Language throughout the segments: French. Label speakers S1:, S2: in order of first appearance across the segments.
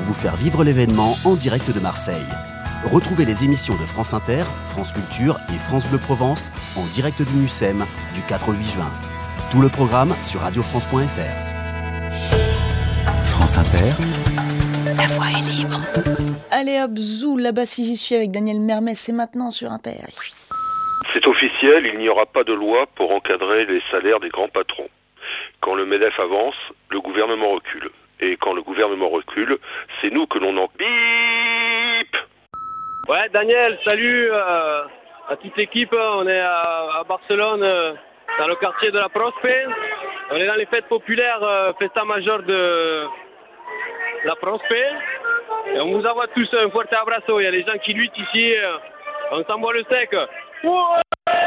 S1: vous faire vivre l'événement en direct de Marseille. Retrouvez les émissions de France Inter, France Culture et France Bleu Provence en direct du MUSEM du 4 au 8 juin. Tout le programme sur radiofrance.fr. France Inter.
S2: La voix est libre.
S3: Allez hop, zou, là-bas si j'y suis avec Daniel Mermet, c'est maintenant sur Inter.
S4: C'est officiel, il n'y aura pas de loi pour encadrer les salaires des grands patrons. Quand le MEDEF avance, le gouvernement recule. Et quand le gouvernement recule, c'est nous que l'on en bip.
S5: Ouais, Daniel, salut à toute l'équipe. On est à Barcelone, dans le quartier de la Prospe. On est dans les fêtes populaires, Festa Major de la Prospe. Et on vous envoie tous un fort abrazo. Il y a des gens qui luttent ici. On s'envoie le sec. Ouais.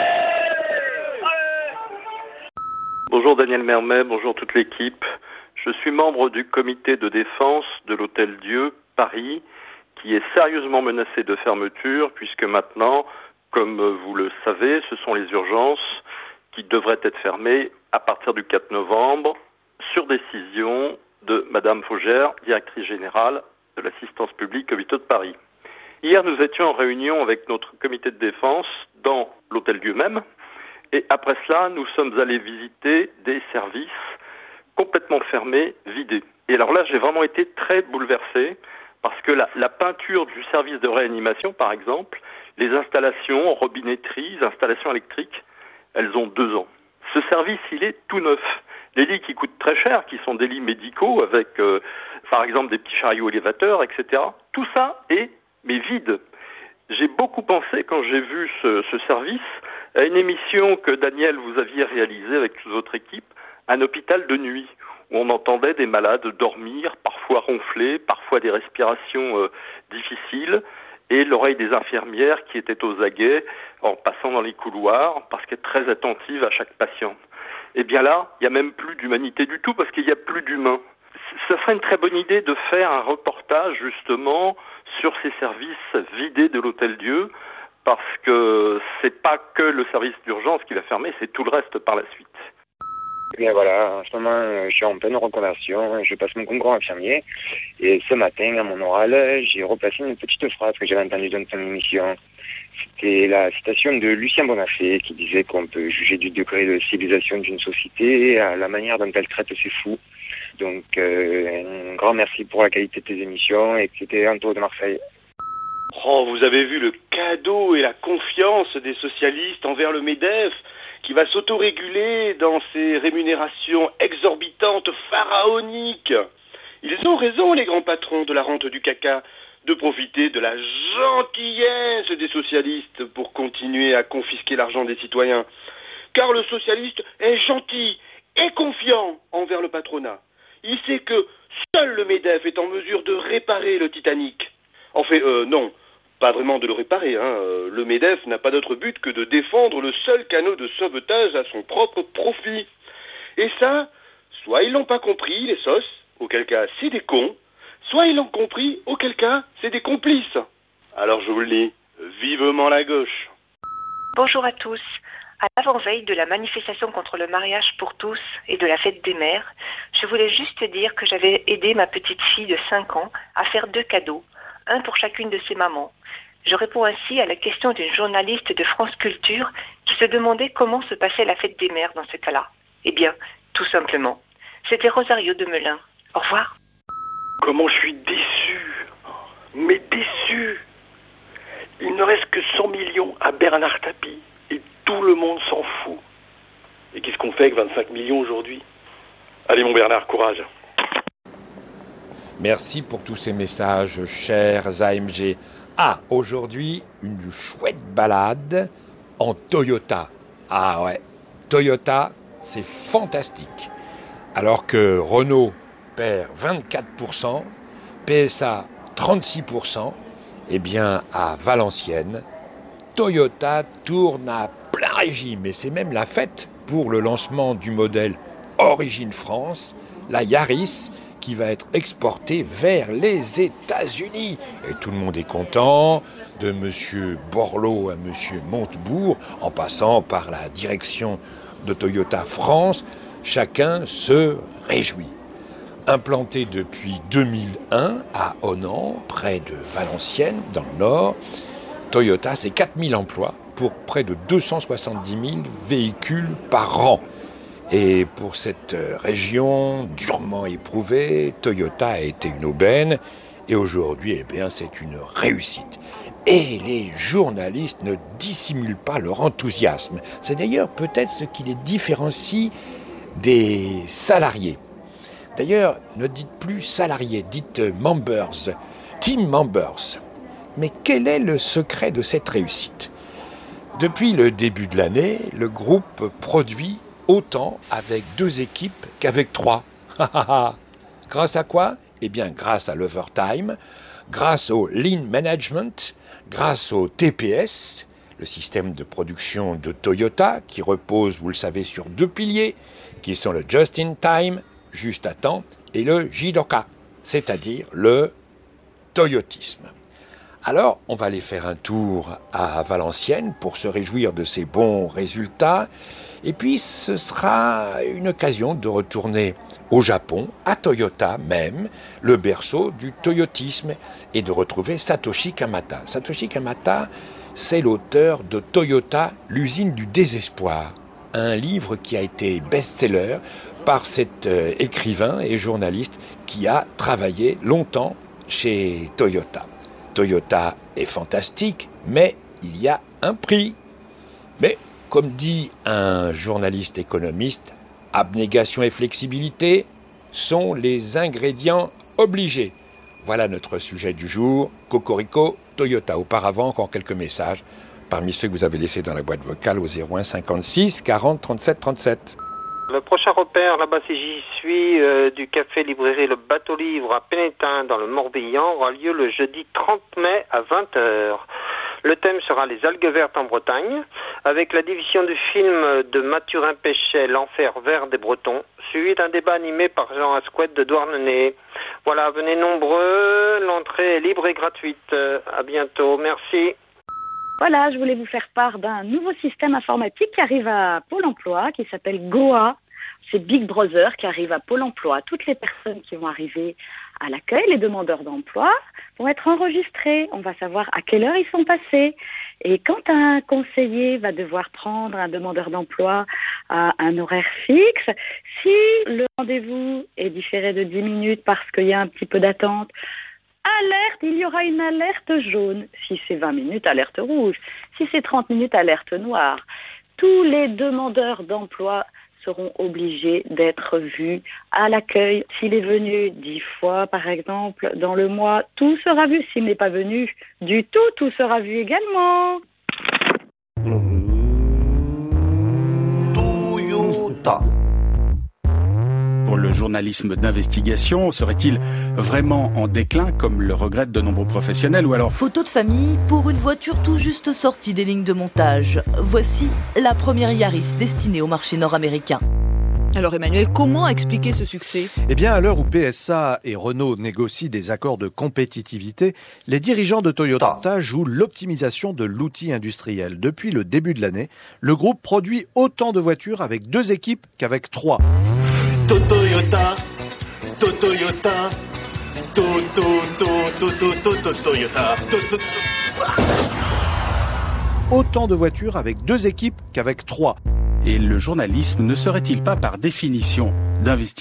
S6: Bonjour Daniel Mermet, bonjour toute l'équipe. Je suis membre du comité de défense de l'Hôtel Dieu Paris, qui est sérieusement menacé de fermeture, puisque maintenant, comme vous le savez, ce sont les urgences qui devraient être fermées à partir du 4 novembre, sur décision de Madame Faugère, directrice générale de l'assistance publique hôpitaux de Paris. Hier, nous étions en réunion avec notre comité de défense dans l'Hôtel Dieu même, et après cela, nous sommes allés visiter des services complètement fermés, vidés. Et alors là, j'ai vraiment été très bouleversé, parce que la peinture du service de réanimation, par exemple, les installations en robinetterie, les installations électriques, elles ont 2 ans. Ce service, il est tout neuf. Les lits qui coûtent très cher, qui sont des lits médicaux, avec par exemple des petits chariots élévateurs, etc. Tout ça est, mais vide. J'ai beaucoup pensé, quand j'ai vu ce service, à une émission que Daniel, vous aviez réalisée avec toute votre équipe, un hôpital de nuit, où on entendait des malades dormir, parfois ronfler, parfois des respirations difficiles, et l'oreille des infirmières qui étaient aux aguets en passant dans les couloirs, parce qu'elle est très attentive à chaque patient. Et bien là, il n'y a même plus d'humanité du tout, parce qu'il n'y a plus d'humains. Ce serait une très bonne idée de faire un reportage justement sur ces services vidés de l'Hôtel Dieu, parce que c'est pas que le service d'urgence qui va fermer, c'est tout le reste par la suite.
S7: Et bien voilà, en ce moment, je suis en pleine reconversion, je passe mon concours infirmier, et ce matin, à mon oral, j'ai replacé une petite phrase que j'avais entendue dans ton émission. C'était la citation de Lucien Bonafé qui disait qu'on peut juger du degré de civilisation d'une société à la manière dont elle traite ses fous. Donc un grand merci pour la qualité de tes émissions, et c'était Anto de Marseille.
S8: Oh, vous avez vu le cadeau et la confiance des socialistes envers le MEDEF, qui va s'autoréguler dans ses rémunérations exorbitantes, pharaoniques. Ils ont raison, les grands patrons de la rente du caca, de profiter de la gentillesse des socialistes pour continuer à confisquer l'argent des citoyens. Car le socialiste est gentil et confiant envers le patronat. Il sait que seul le MEDEF est en mesure de réparer le Titanic. Enfin, non, pas vraiment de le réparer. Le MEDEF n'a pas d'autre but que de défendre le seul canot de sauvetage à son propre profit. Et ça, soit ils l'ont pas compris, les sauces, auquel cas c'est des cons, soit ils l'ont compris, auquel cas c'est des complices. Alors je vous le dis, vivement la gauche.
S9: Bonjour à tous. À l'avant-veille de la manifestation contre le mariage pour tous et de la fête des mères, je voulais juste dire que j'avais aidé ma petite fille de 5 ans à faire 2 cadeaux, un pour chacune de ses mamans. Je réponds ainsi à la question d'une journaliste de France Culture qui se demandait comment se passait la fête des mères dans ce cas-là. Eh bien, tout simplement, c'était Rosario de Melun. Au revoir.
S8: Comment je suis déçu, mais déçu. Il ne reste que 100 millions à Bernard Tapie et tout le monde s'en fout. Et qu'est-ce qu'on fait avec 25 millions aujourd'hui? Allez mon Bernard, courage.
S10: Merci pour tous ces messages, chers AMG. Ah, aujourd'hui, une chouette balade en Toyota. Ah ouais, Toyota, c'est fantastique. Alors que Renault perd 24%, PSA 36%, eh bien à Valenciennes, Toyota tourne à plein régime. Et c'est même la fête pour le lancement du modèle Origine France, la Yaris, qui va être exportée vers les États-Unis. Et tout le monde est content, de M. Borloo à M. Montebourg, en passant par la direction de Toyota France, chacun se réjouit. Implanté depuis 2001 à Honan, près de Valenciennes, dans le nord, Toyota, c'est 4000 emplois pour près de 270 000 véhicules par an. Et pour cette région durement éprouvée, Toyota a été une aubaine. Et aujourd'hui, c'est une réussite. Et les journalistes ne dissimulent pas leur enthousiasme. C'est d'ailleurs peut-être ce qui les différencie des salariés. D'ailleurs, ne dites plus salariés, dites members, team members. Mais quel est le secret de cette réussite ? Depuis le début de l'année, le groupe produit autant avec 2 équipes qu'avec 3. Grâce à quoi ? Grâce à l'overtime, grâce au lean management, grâce au TPS, le système de production de Toyota, qui repose, vous le savez, sur 2 piliers, qui sont le just in time, juste à temps, et le Jidoka, c'est-à-dire le toyotisme. Alors, on va aller faire un tour à Valenciennes pour se réjouir de ces bons résultats. Et puis, ce sera une occasion de retourner au Japon, à Toyota même, le berceau du toyotisme, et de retrouver Satoshi Kamata. Satoshi Kamata, c'est l'auteur de Toyota, l'usine du désespoir, un livre qui a été best-seller par cet écrivain et journaliste qui a travaillé longtemps chez Toyota. Toyota est fantastique, mais il y a un prix. Mais, comme dit un journaliste économiste, abnégation et flexibilité sont les ingrédients obligés. Voilà notre sujet du jour, Cocorico Toyota. Auparavant, encore quelques messages parmi ceux que vous avez laissés dans la boîte vocale au 01 56 40 37 37.
S11: Le prochain repère, là-bas si j'y suis, du café librairie Le Bateau Livre à Pénétin dans le Morbihan aura lieu le jeudi 30 mai à 20h. Le thème sera les algues vertes en Bretagne, avec la division du film de Mathurin Péchet, L'enfer vert des Bretons, suivi d'un débat animé par Jean Asquette de Douarnenez. Voilà, venez nombreux, l'entrée est libre et gratuite. À bientôt, merci.
S12: Voilà, je voulais vous faire part d'un nouveau système informatique qui arrive à Pôle emploi, qui s'appelle Goa. C'est Big Brother qui arrive à Pôle emploi. Toutes les personnes qui vont arriver à l'accueil, les demandeurs d'emploi, vont être enregistrés. On va savoir à quelle heure ils sont passés. Et quand un conseiller va devoir prendre un demandeur d'emploi à un horaire fixe, si le rendez-vous est différé de 10 minutes parce qu'il y a un petit peu d'attente, alerte, il y aura une alerte jaune. Si c'est 20 minutes, alerte rouge. Si c'est 30 minutes, alerte noire. Tous les demandeurs d'emploi seront obligés d'être vus à l'accueil. S'il est venu 10 fois, par exemple, dans le mois, tout sera vu. S'il n'est pas venu du tout sera vu également.
S13: Toyota. Pour le journalisme d'investigation, serait-il vraiment en déclin, comme le regrettent de nombreux professionnels, ou alors...
S14: Photo de famille pour une voiture tout juste sortie des lignes de montage. Voici la première Yaris destinée au marché nord-américain.
S15: Alors Emmanuel, comment expliquer ce succès ?
S16: Eh bien, à l'heure où PSA et Renault négocient des accords de compétitivité, les dirigeants de Toyota jouent l'optimisation de l'outil industriel. Depuis le début de l'année, le groupe produit autant de voitures avec 2 équipes qu'avec 3.
S17: Toyota, Toyota, Toyota.
S16: Autant de voitures avec 2 équipes qu'avec 3.
S13: Et le journalisme ne serait-il pas par définition d'investigation ?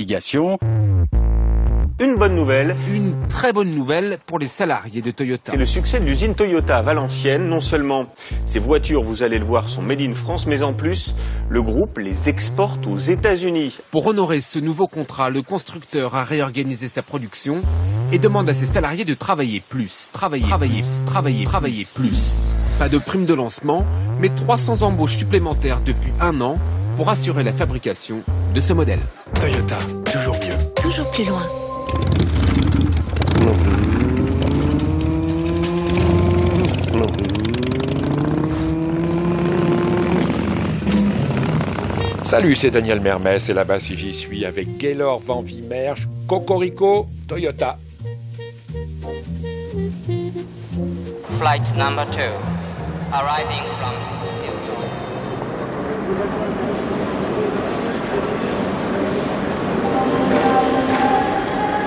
S18: Une bonne nouvelle.
S19: Une très bonne nouvelle pour les salariés de Toyota.
S18: C'est le succès de l'usine Toyota à Valenciennes. Non seulement ces voitures, vous allez le voir, sont made in France, mais en plus, le groupe les exporte aux États-Unis.
S19: Pour honorer ce nouveau contrat, le constructeur a réorganisé sa production et demande à ses salariés de travailler plus. Travailler plus. Pas de prime de lancement, mais 300 embauches supplémentaires depuis 1 an pour assurer la fabrication de ce modèle.
S20: Toyota, toujours mieux.
S2: Toujours plus loin.
S10: Salut, c'est Daniel Mermès et là-bas si j'y suis avec Gaylor Van Wimmersch, Cocorico Toyota.
S21: Flight number 2, arriving from New York.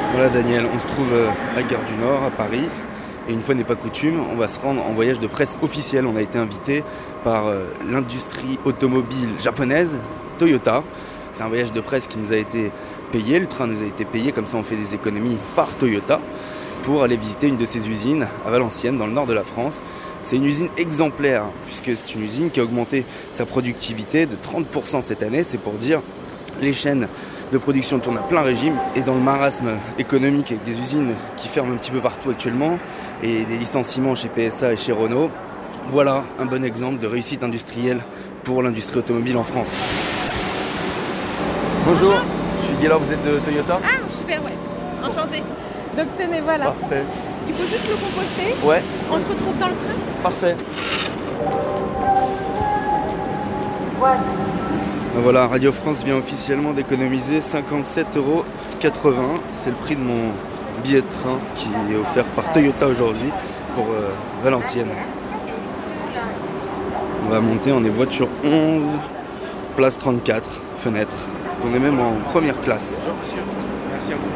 S1: Voilà Daniel, on se trouve à Gare du Nord, à Paris. Et une fois n'est pas coutume, on va se rendre en voyage de presse officiel. On a été invité par l'industrie automobile japonaise, Toyota. C'est un voyage de presse qui nous a été payé, le train nous a été payé, comme ça on fait des économies par Toyota pour aller visiter une de ses usines à Valenciennes, dans le nord de la France. C'est une usine exemplaire, puisque c'est une usine qui a augmenté sa productivité de 30% cette année. C'est pour dire, les chaînes de production tournent à plein régime, et dans le marasme économique avec des usines qui ferment un petit peu partout actuellement et des licenciements chez PSA et chez Renault, voilà un bon exemple de réussite industrielle pour l'industrie automobile en France. Bonjour, je suis Gaylor, vous êtes de Toyota ?
S22: Ah, super, ouais. Enchanté. Donc tenez, voilà.
S1: Parfait.
S22: Il faut juste le composter.
S1: Ouais.
S22: On se retrouve dans le train.
S1: Parfait. Voilà, Radio France vient officiellement d'économiser 57,80 €. C'est le prix de mon billet de train qui est offert par Toyota aujourd'hui pour Valenciennes. On va monter, on est voiture 11, place 34, fenêtre. On est même en première classe.
S18: Bonjour monsieur, merci à vous.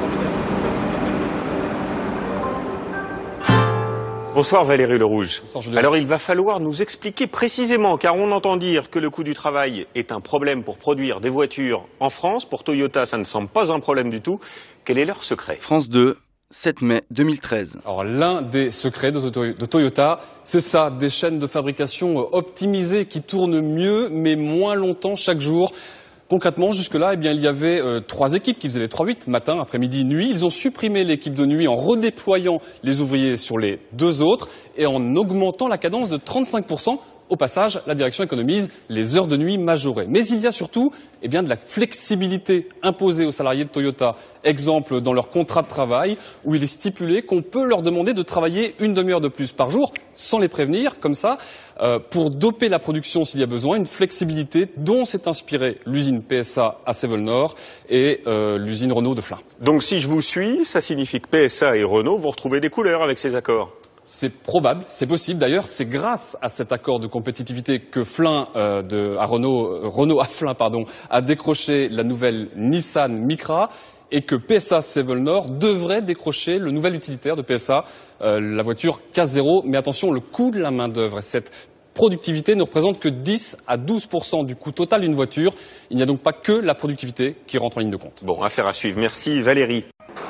S18: Bonsoir Valérie Lerouge. Alors il va falloir nous expliquer précisément, car on entend dire que le coût du travail est un problème pour produire des voitures en France. Pour Toyota, ça ne semble pas un problème du tout. Quel est leur secret ?
S1: France 2, 7 mai 2013.
S23: Alors l'un des secrets de Toyota, c'est ça, des chaînes de fabrication optimisées qui tournent mieux mais moins longtemps chaque jour. Concrètement, jusque-là, il y avait 3 équipes qui faisaient les 3-8, matin, après-midi, nuit. Ils ont supprimé l'équipe de nuit en redéployant les ouvriers sur les 2 autres et en augmentant la cadence de 35%. Au passage, la direction économise les heures de nuit majorées. Mais il y a surtout de la flexibilité imposée aux salariés de Toyota. Exemple dans leur contrat de travail où il est stipulé qu'on peut leur demander de travailler une demi-heure de plus par jour sans les prévenir, comme ça, pour doper la production s'il y a besoin. Une flexibilité dont s'est inspirée l'usine PSA à Sévolles-Nord et l'usine Renault de Flins.
S18: Donc si je vous suis, ça signifie que PSA et Renault vont retrouver des couleurs avec ces accords.
S23: C'est probable, c'est possible. D'ailleurs, c'est grâce à cet accord de compétitivité que Renault à Flins, a décroché la nouvelle Nissan Micra et que PSA Sévolles-Nord devrait décrocher le nouvel utilitaire de PSA, la voiture K0. Mais attention, le coût de la main-d'œuvre et cette productivité ne représente que 10 à 12% du coût total d'une voiture. Il n'y a donc pas que la productivité qui rentre en ligne de compte.
S18: Bon, affaire à suivre. Merci Valérie.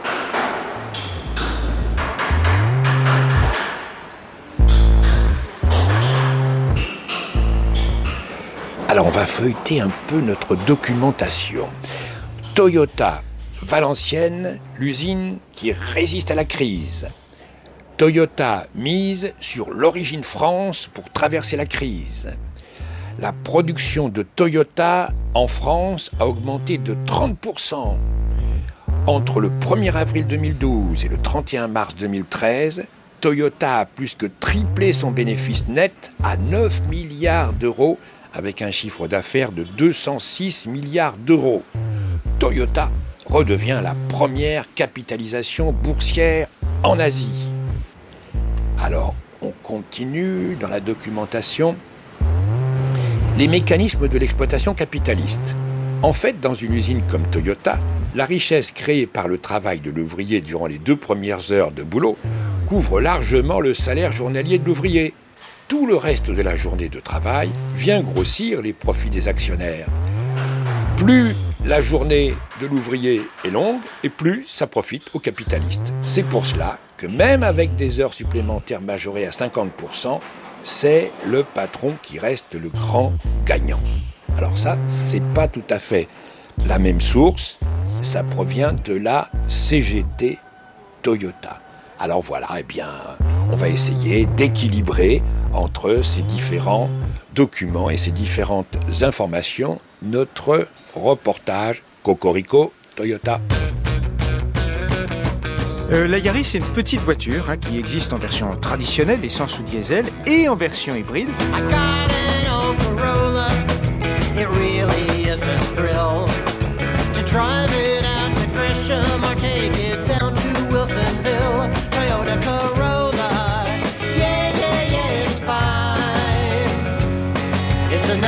S10: Alors on va feuilleter un peu notre documentation. Toyota, Valenciennes, l'usine qui résiste à la crise. Toyota mise sur l'origine France pour traverser la crise. La production de Toyota en France a augmenté de 30%. Entre le 1er avril 2012 et le 31 mars 2013, Toyota a plus que triplé son bénéfice net à 9 milliards d'euros avec un chiffre d'affaires de 206 milliards d'euros. Toyota redevient la première capitalisation boursière en Asie. Alors, on continue dans la documentation. Les mécanismes de l'exploitation capitaliste. En fait, dans une usine comme Toyota, la richesse créée par le travail de l'ouvrier durant les 2 premières heures de boulot couvre largement le salaire journalier de l'ouvrier. Tout le reste de la journée de travail vient grossir les profits des actionnaires. Plus la journée de l'ouvrier est longue et plus ça profite aux capitalistes. C'est pour cela que même avec des heures supplémentaires majorées à 50%, c'est le patron qui reste le grand gagnant. Alors ça, c'est pas tout à fait la même source, ça provient de la CGT Toyota. Alors voilà, on va essayer d'équilibrer entre ces différents documents et ces différentes informations notre reportage Cocorico Toyota.
S24: La Yaris, c'est une petite voiture qui existe en version traditionnelle, essence ou diesel, et en version hybride.
S25: It really is a thrill to drive it out to Gresham or take it down to Wilsonville. Toyota Corolla, yeah, it's fine. It's a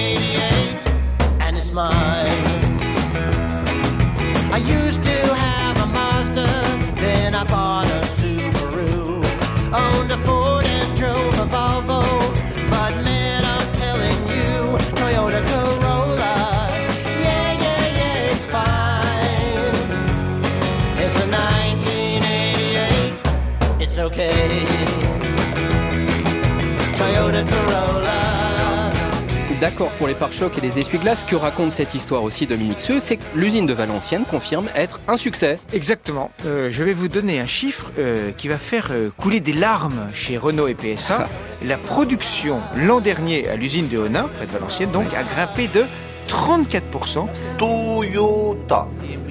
S25: 1988 and it's mine. I used to have arcade. Toyota Corolla.
S3: D'accord pour les pare-chocs et les essuie-glaces, que raconte cette histoire aussi Dominique Seux, c'est que l'usine de Valenciennes confirme être un succès.
S24: Exactement. Je vais vous donner un chiffre qui va faire couler des larmes chez Renault et PSA. La production l'an dernier à l'usine de Honin, près de Valenciennes, donc, a grimpé de 34%.
S1: Toyota.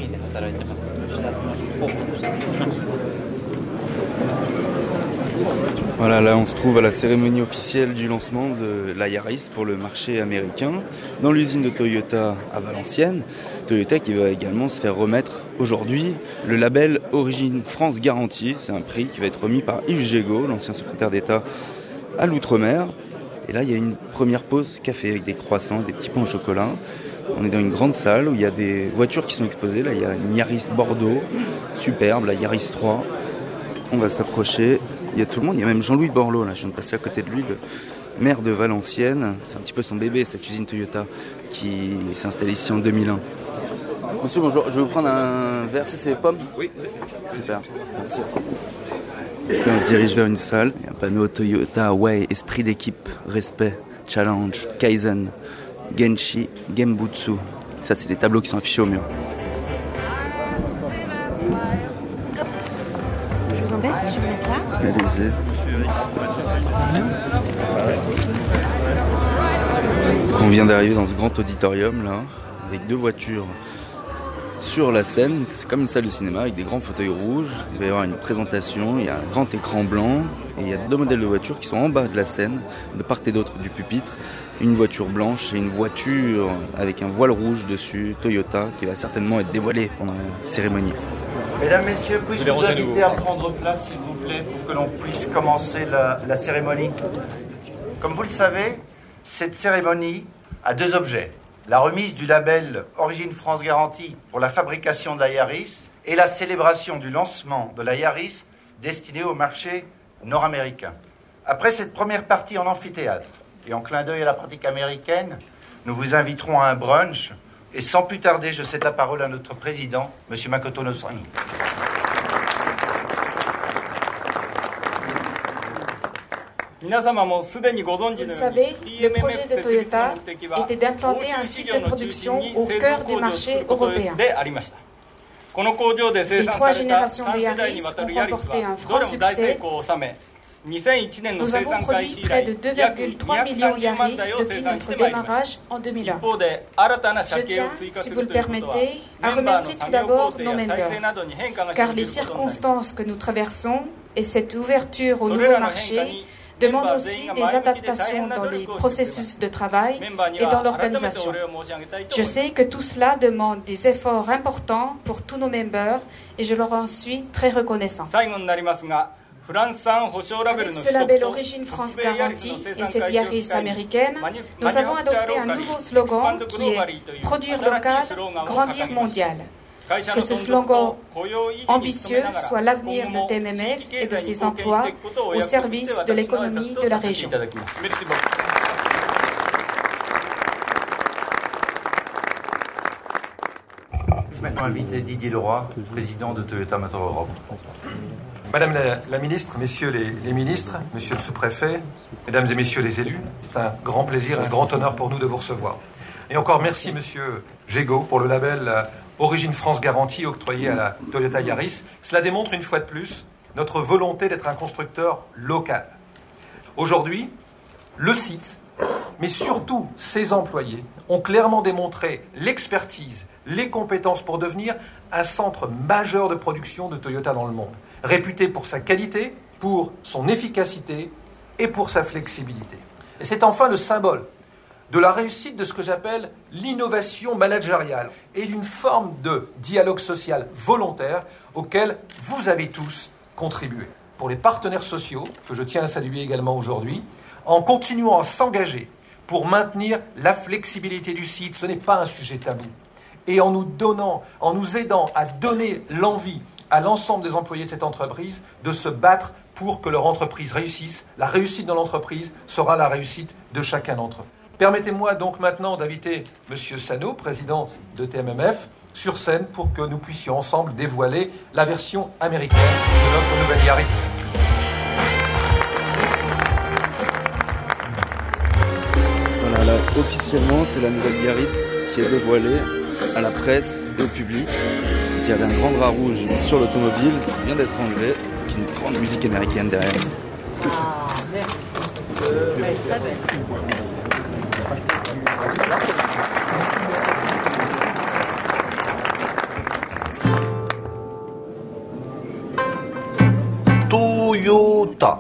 S1: Voilà, là on se trouve à la cérémonie officielle du lancement de la Yaris pour le marché américain dans l'usine de Toyota à Valenciennes. Toyota qui va également se faire remettre aujourd'hui le label Origine France Garantie. C'est un prix qui va être remis par Yves Gégaud, l'ancien secrétaire d'État à l'Outre-mer. Et là il y a une première pause café avec des croissants, des petits pains au chocolat. On est dans une grande salle où il y a des voitures qui sont exposées. Là il y a une Yaris Bordeaux, superbe, la Yaris 3. On va s'approcher. Il y a tout le monde, il y a même Jean-Louis Borloo, là, je viens de passer à côté de lui, le maire de Valenciennes. C'est un petit peu son bébé, cette usine Toyota, qui s'est installée ici en 2001. Monsieur, bonjour, je vais vous prendre un verre, c'est les pommes ? Oui. Super, merci. Et puis on se dirige vers une salle, il y a un panneau Toyota Way, esprit d'équipe, respect, challenge, Kaizen, Genshi, Genbutsu. Ça, c'est les tableaux qui sont affichés au mur.
S4: Je vous embête, je vais mettre là.
S1: Allez-y. On vient d'arriver dans ce grand auditorium là, avec deux voitures sur la scène. C'est comme une salle de cinéma avec des grands fauteuils rouges. Il va y avoir une présentation, il y a un grand écran blanc et il y a deux modèles de voitures qui sont en bas de la scène, de part et d'autre du pupitre. Une voiture blanche et une voiture avec un voile rouge dessus, Toyota, qui va certainement être dévoilée pendant la cérémonie.
S5: Mesdames, Messieurs, puis-je vous inviter à prendre place, s'il vous plaît, pour que l'on puisse commencer la cérémonie. Comme vous le savez, cette cérémonie a deux objets. La remise du label Origine France Garantie pour la fabrication de la Yaris et la célébration du lancement de la Yaris destinée au marché nord-américain. Après cette première partie en amphithéâtre et en clin d'œil à la pratique américaine, nous vous inviterons à un brunch. Et sans plus tarder, je cède la parole à notre président, M. Makoto Nosani.
S6: Vous le savez, le projet de Toyota était d'implanter un site de production au cœur du marché européen. Les trois générations de Yaris ont remporté un franc succès. Nous avons produit près de 2,3 millions Yaris depuis notre démarrage en 2001. Je tiens, si vous le permettez, à remercier tout d'abord nos members, car les circonstances que nous traversons et cette ouverture au nouveau marché demandent aussi des adaptations dans les processus de travail et dans l'organisation. Je sais que tout cela demande des efforts importants pour tous nos members et je leur en suis très reconnaissant. Avec ce label Origine France Garantie et cette Yaris américaine, nous avons adopté un nouveau slogan qui est « Produire local, grandir mondial ». Que ce slogan ambitieux soit l'avenir de TMMF et de ses emplois au service de l'économie de la région.
S5: Je vais maintenant inviter Didier Leroy, président de Toyota Motor Europe.
S7: Madame la ministre, messieurs les ministres, monsieur le sous-préfet, mesdames et messieurs les élus, c'est un grand plaisir, un grand honneur pour nous de vous recevoir. Et encore merci monsieur Gégaud pour le label Origine France Garantie octroyé à la Toyota Yaris. Cela démontre une fois de plus notre volonté d'être un constructeur local. Aujourd'hui, le site, mais surtout ses employés, ont clairement démontré l'expertise, les compétences pour devenir un centre majeur de production de Toyota dans le monde, réputé pour sa qualité, pour son efficacité et pour sa flexibilité. Et c'est enfin le symbole de la réussite de ce que j'appelle l'innovation managériale et d'une forme de dialogue social volontaire auquel vous avez tous contribué. Pour les partenaires sociaux, que je tiens à saluer également aujourd'hui, en continuant à s'engager pour maintenir la flexibilité du site, ce n'est pas un sujet tabou, et en nous aidant à donner l'envie à l'ensemble des employés de cette entreprise de se battre pour que leur entreprise réussisse. La réussite de l'entreprise sera la réussite de chacun d'entre eux. Permettez-moi donc maintenant d'inviter M. Sano, président de TMMF, sur scène pour que nous puissions ensemble dévoiler la version américaine de notre nouvelle Yaris.
S1: Voilà, officiellement, c'est la nouvelle Yaris qui est dévoilée à la presse et au public. Il y avait un grand drap rouge sur l'automobile qui vient d'être enlevé, avec une grande musique américaine derrière.
S17: Toyota.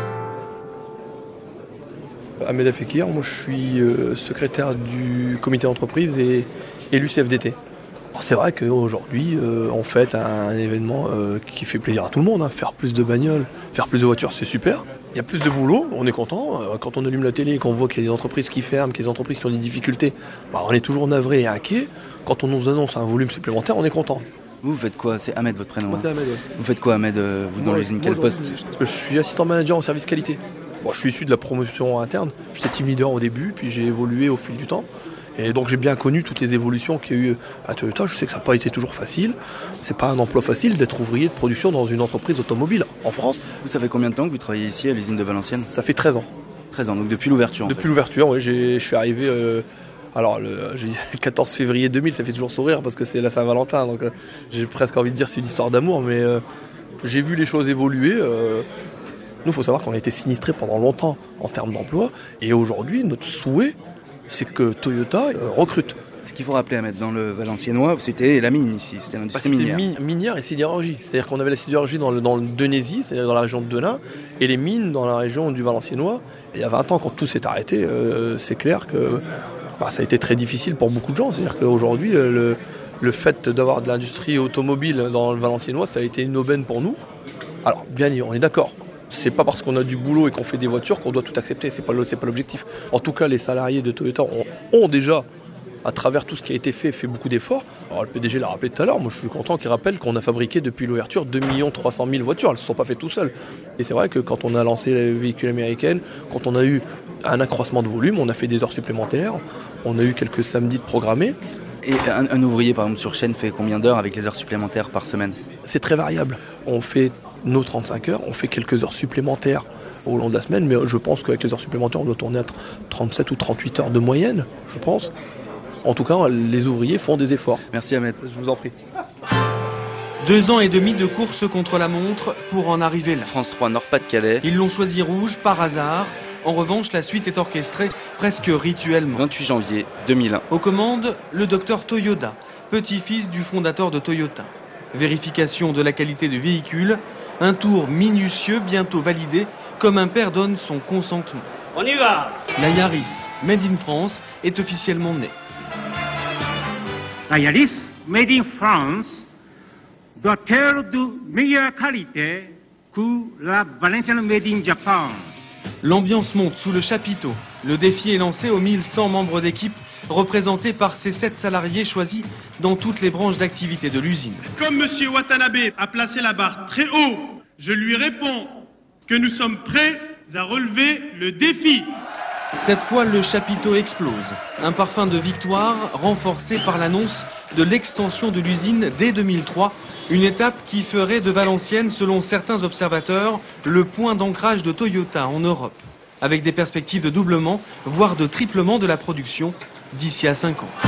S8: Ahmed Afekir, moi je suis secrétaire du comité d'entreprise et élu CFDT. C'est vrai qu'aujourd'hui on fête un événement qui fait plaisir à tout le monde, hein. Faire plus de bagnoles, faire plus de voitures, c'est super. Il y a plus de boulot, on est content. Quand on allume la télé et qu'on voit qu'il y a des entreprises qui ferment, qu'il y a des entreprises qui ont des difficultés, on est toujours navré et inquiet. Quand on nous annonce un volume supplémentaire, on est content.
S1: Vous faites quoi? C'est Ahmed votre prénom?
S8: Moi c'est Ahmed, ouais.
S1: Vous faites quoi Ahmed, vous dans l'usine? Quel poste?
S8: Je suis assistant manager au service qualité. Bon, je suis issu de la promotion interne, j'étais team leader au début, puis j'ai évolué au fil du temps. Et donc j'ai bien connu toutes les évolutions qu'il y a eu à Toyota. Je sais que ça n'a pas été toujours facile. C'est pas un emploi facile d'être ouvrier de production dans une entreprise automobile en France.
S1: Vous savez combien de temps que vous travaillez ici à l'usine de Valenciennes?
S8: Ça fait 13 ans.
S1: 13 ans, donc depuis l'ouverture.
S8: Depuis l'ouverture, oui. Je suis arrivé le 14 février 2000, ça fait toujours sourire parce que c'est la Saint-Valentin. Donc j'ai presque envie de dire que c'est une histoire d'amour, mais j'ai vu les choses évoluer. Nous, il faut savoir qu'on a été sinistrés pendant longtemps en termes d'emploi. Et aujourd'hui, notre souhait, c'est que Toyota recrute.
S1: Ce qu'il faut rappeler, Ahmed, dans le Valenciennois, c'était la mine ici, c'était l'industrie minière.
S8: C'était minière et sidérurgie. C'est-à-dire qu'on avait la sidérurgie dans le Denaisie, c'est-à-dire dans la région de Denain, et les mines dans la région du Valenciennois. Et il y a 20 ans, quand tout s'est arrêté, c'est clair que ça a été très difficile pour beaucoup de gens. C'est-à-dire qu'aujourd'hui, le fait d'avoir de l'industrie automobile dans le Valenciennois, ça a été une aubaine pour nous. Alors, bien, on est d'accord. C'est pas parce qu'on a du boulot et qu'on fait des voitures qu'on doit tout accepter, c'est pas l'objectif. En tout cas, les salariés de Toyota ont déjà, à travers tout ce qui a été fait beaucoup d'efforts. Alors le PDG l'a rappelé tout à l'heure, moi je suis content qu'il rappelle qu'on a fabriqué depuis l'ouverture 2 300 000 voitures, elles ne se sont pas faites tout seules. Et c'est vrai que quand on a lancé les véhicules américains, quand on a eu un accroissement de volume, on a fait des heures supplémentaires, on a eu quelques samedis de programmés.
S1: Et un ouvrier par exemple sur chaîne fait combien d'heures avec les heures supplémentaires par semaine?
S8: C'est très variable. On fait nos 35 heures, on fait quelques heures supplémentaires au long de la semaine, mais je pense qu'avec les heures supplémentaires, on doit tourner à 37 ou 38 heures de moyenne, je pense. En tout cas, les ouvriers font des efforts.
S1: Merci Ahmed.
S8: Je vous en prie.
S9: 2 ans et demi de course contre la montre pour en arriver là.
S1: France 3 Nord-Pas-de-Calais.
S9: Ils l'ont choisi rouge par hasard. En revanche, la suite est orchestrée presque rituellement.
S1: 28 janvier 2001.
S9: Aux commandes, le docteur Toyoda, petit-fils du fondateur de Toyota. Vérification de la qualité du véhicule, un tour minutieux bientôt validé, comme un père donne son consentement.
S17: On y va!
S9: La Yaris, made in France, est officiellement née.
S11: La Yaris, made in France, doit-elle de meilleure qualité que la Valenciennes made in Japan?
S9: L'ambiance monte sous le chapiteau. Le défi est lancé aux 1100 membres d'équipe, représentés par ces 7 salariés choisis dans toutes les branches d'activité de l'usine.
S12: Comme M. Watanabe a placé la barre très haut, je lui réponds que nous sommes prêts à relever le défi.
S9: Cette fois, le chapiteau explose. Un parfum de victoire renforcé par l'annonce de l'extension de l'usine dès 2003, une étape qui ferait de Valenciennes, selon certains observateurs, le point d'ancrage de Toyota en Europe, avec des perspectives de doublement, voire de triplement de la production d'ici à 5 ans.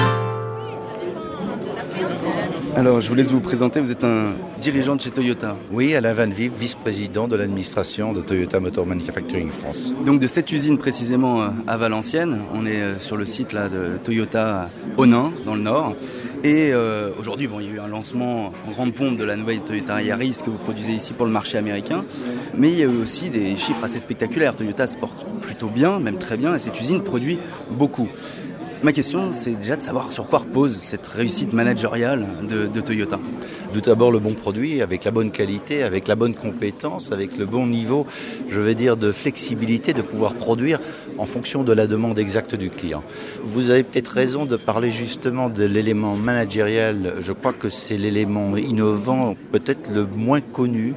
S1: Alors, je vous laisse vous présenter, vous êtes un dirigeant de chez Toyota.
S5: Oui, Alain Van Vive, vice-président de l'administration de Toyota Motor Manufacturing France.
S1: Donc de cette usine précisément à Valenciennes, on est sur le site là, de Toyota Onin, dans le Nord. Et aujourd'hui, il y a eu un lancement en grande pompe de la nouvelle Toyota Yaris que vous produisez ici pour le marché américain. Mais il y a eu aussi des chiffres assez spectaculaires. Toyota se porte plutôt bien, même très bien, et cette usine produit beaucoup. Ma question, c'est déjà de savoir sur quoi repose cette réussite managériale de Toyota.
S5: Tout d'abord le bon produit, avec la bonne qualité, avec la bonne compétence, avec le bon niveau, je vais dire, de flexibilité, de pouvoir produire en fonction de la demande exacte du client. Vous avez peut-être raison de parler justement de l'élément managérial. Je crois que c'est l'élément innovant, peut-être le moins connu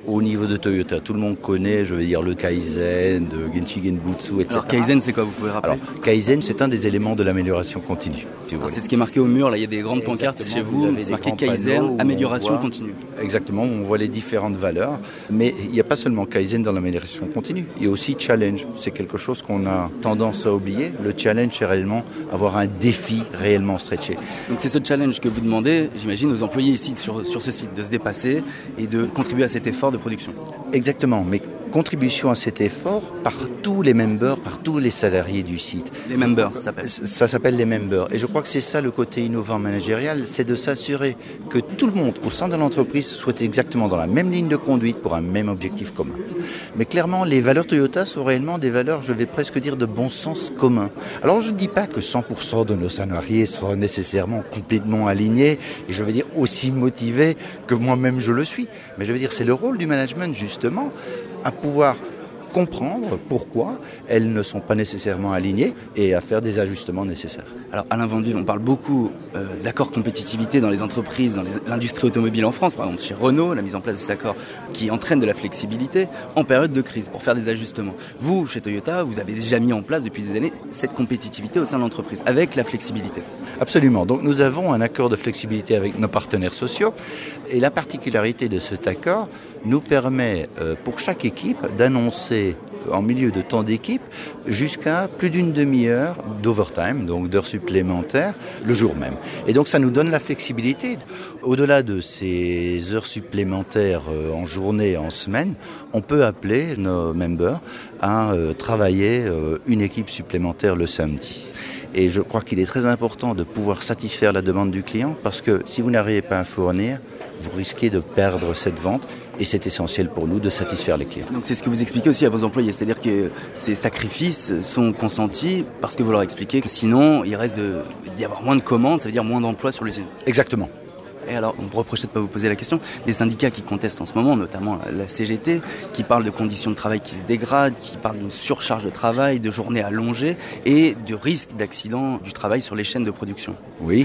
S13: au niveau de Toyota. Tout le monde connaît, je veux dire, le Kaizen, de Genchi Genbutsu, etc.
S1: Alors Kaizen, c'est quoi, vous pouvez rappeler?
S13: Alors, Kaizen, c'est un des éléments de l'amélioration continue.
S1: C'est ce qui est marqué au mur, là, il y a des grandes pancartes chez vous, c'est marqué Kaizen, amélioration continue.
S13: Exactement, on voit les différentes valeurs, mais il n'y a pas seulement Kaizen dans l'amélioration continue, il y a aussi challenge. C'est quelque chose qu'on a tendance à oublier. Le challenge, c'est réellement avoir un défi réellement stretché.
S1: Donc c'est ce challenge que vous demandez, j'imagine, aux employés ici sur ce site, de se dépasser et de contribuer à cet effort de production.
S13: Exactement, mais contribution à cet effort par tous les members, par tous les salariés du site.
S1: Les members, ça s'appelle.
S13: Ça s'appelle les members. Et je crois que c'est ça le côté innovant managérial, c'est de s'assurer que tout le monde au sein de l'entreprise soit exactement dans la même ligne de conduite pour un même objectif commun. Mais clairement, les valeurs Toyota sont réellement des valeurs, je vais presque dire, de bon sens commun. Alors je ne dis pas que 100% de nos salariés sont nécessairement complètement alignés, et je veux dire aussi motivés que moi-même je le suis. Mais je veux dire, c'est le rôle du management justement, à pouvoir comprendre pourquoi elles ne sont pas nécessairement alignées et à faire des ajustements nécessaires.
S1: Alors Alain Vandul, on parle beaucoup d'accords compétitivité dans les entreprises, dans l'industrie automobile en France, par exemple chez Renault, la mise en place de ces accords qui entraînent de la flexibilité en période de crise pour faire des ajustements. Vous, chez Toyota, vous avez déjà mis en place depuis des années cette compétitivité au sein de l'entreprise, avec la flexibilité.
S13: Absolument. Donc nous avons un accord de flexibilité avec nos partenaires sociaux et la particularité de cet accord nous permet pour chaque équipe d'annoncer en milieu de temps d'équipe jusqu'à plus d'une demi-heure d'overtime, donc d'heures supplémentaires, le jour même. Et donc ça nous donne la flexibilité. Au-delà de ces heures supplémentaires en journée, en semaine, on peut appeler nos members à travailler une équipe supplémentaire le samedi. Et je crois qu'il est très important de pouvoir satisfaire la demande du client parce que si vous n'arrivez pas à fournir, vous risquez de perdre cette vente et c'est essentiel pour nous de satisfaire les clients.
S1: Donc c'est ce que vous expliquez aussi à vos employés, c'est-à-dire que ces sacrifices sont consentis parce que vous leur expliquez que sinon il reste d'y avoir moins de commandes, ça veut dire moins d'emplois sur l'usine.
S13: Exactement.
S1: Et alors, on me reprochait de ne pas vous poser la question, des syndicats qui contestent en ce moment, notamment la CGT, qui parlent de conditions de travail qui se dégradent, qui parlent d'une surcharge de travail, de journées allongées et du risque d'accident du travail sur les chaînes de production.
S13: Oui.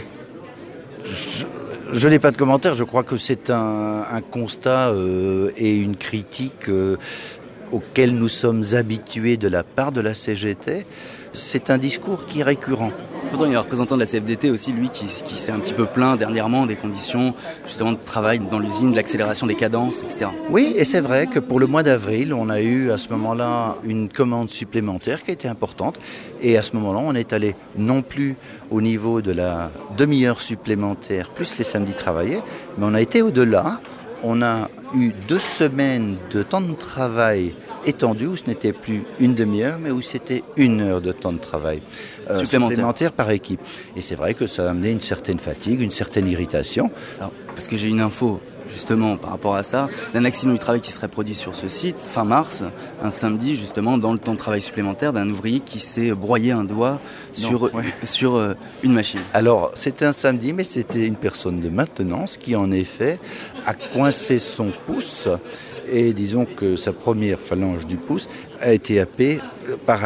S13: Je n'ai pas de commentaire, je crois que c'est un constat et une critique auquel nous sommes habitués de la part de la CGT. C'est un discours qui est récurrent.
S1: Pourtant, il y a un représentant de la CFDT aussi, lui, qui s'est un petit peu plaint dernièrement des conditions justement de travail dans l'usine, de l'accélération des cadences, etc.
S13: Oui, et c'est vrai que pour le mois d'avril, on a eu à ce moment-là une commande supplémentaire qui était importante. Et à ce moment-là, on est allé non plus au niveau de la demi-heure supplémentaire, plus les samedis travaillés, mais on a été au-delà. On a eu 2 semaines de temps de travail étendu où ce n'était plus une demi-heure, mais où c'était 1 heure de temps de travail supplémentaire par équipe. Et c'est vrai que ça a amené une certaine fatigue, une certaine irritation.
S1: Alors, parce que j'ai une info justement par rapport à ça, d'un accident du travail qui serait produit sur ce site, fin mars, un samedi justement, dans le temps de travail supplémentaire, d'un ouvrier qui s'est broyé un doigt sur une machine.
S13: Alors, c'était un samedi, mais c'était une personne de maintenance qui en effet a coincé son pouce. Et disons que sa première phalange du pouce a été happée par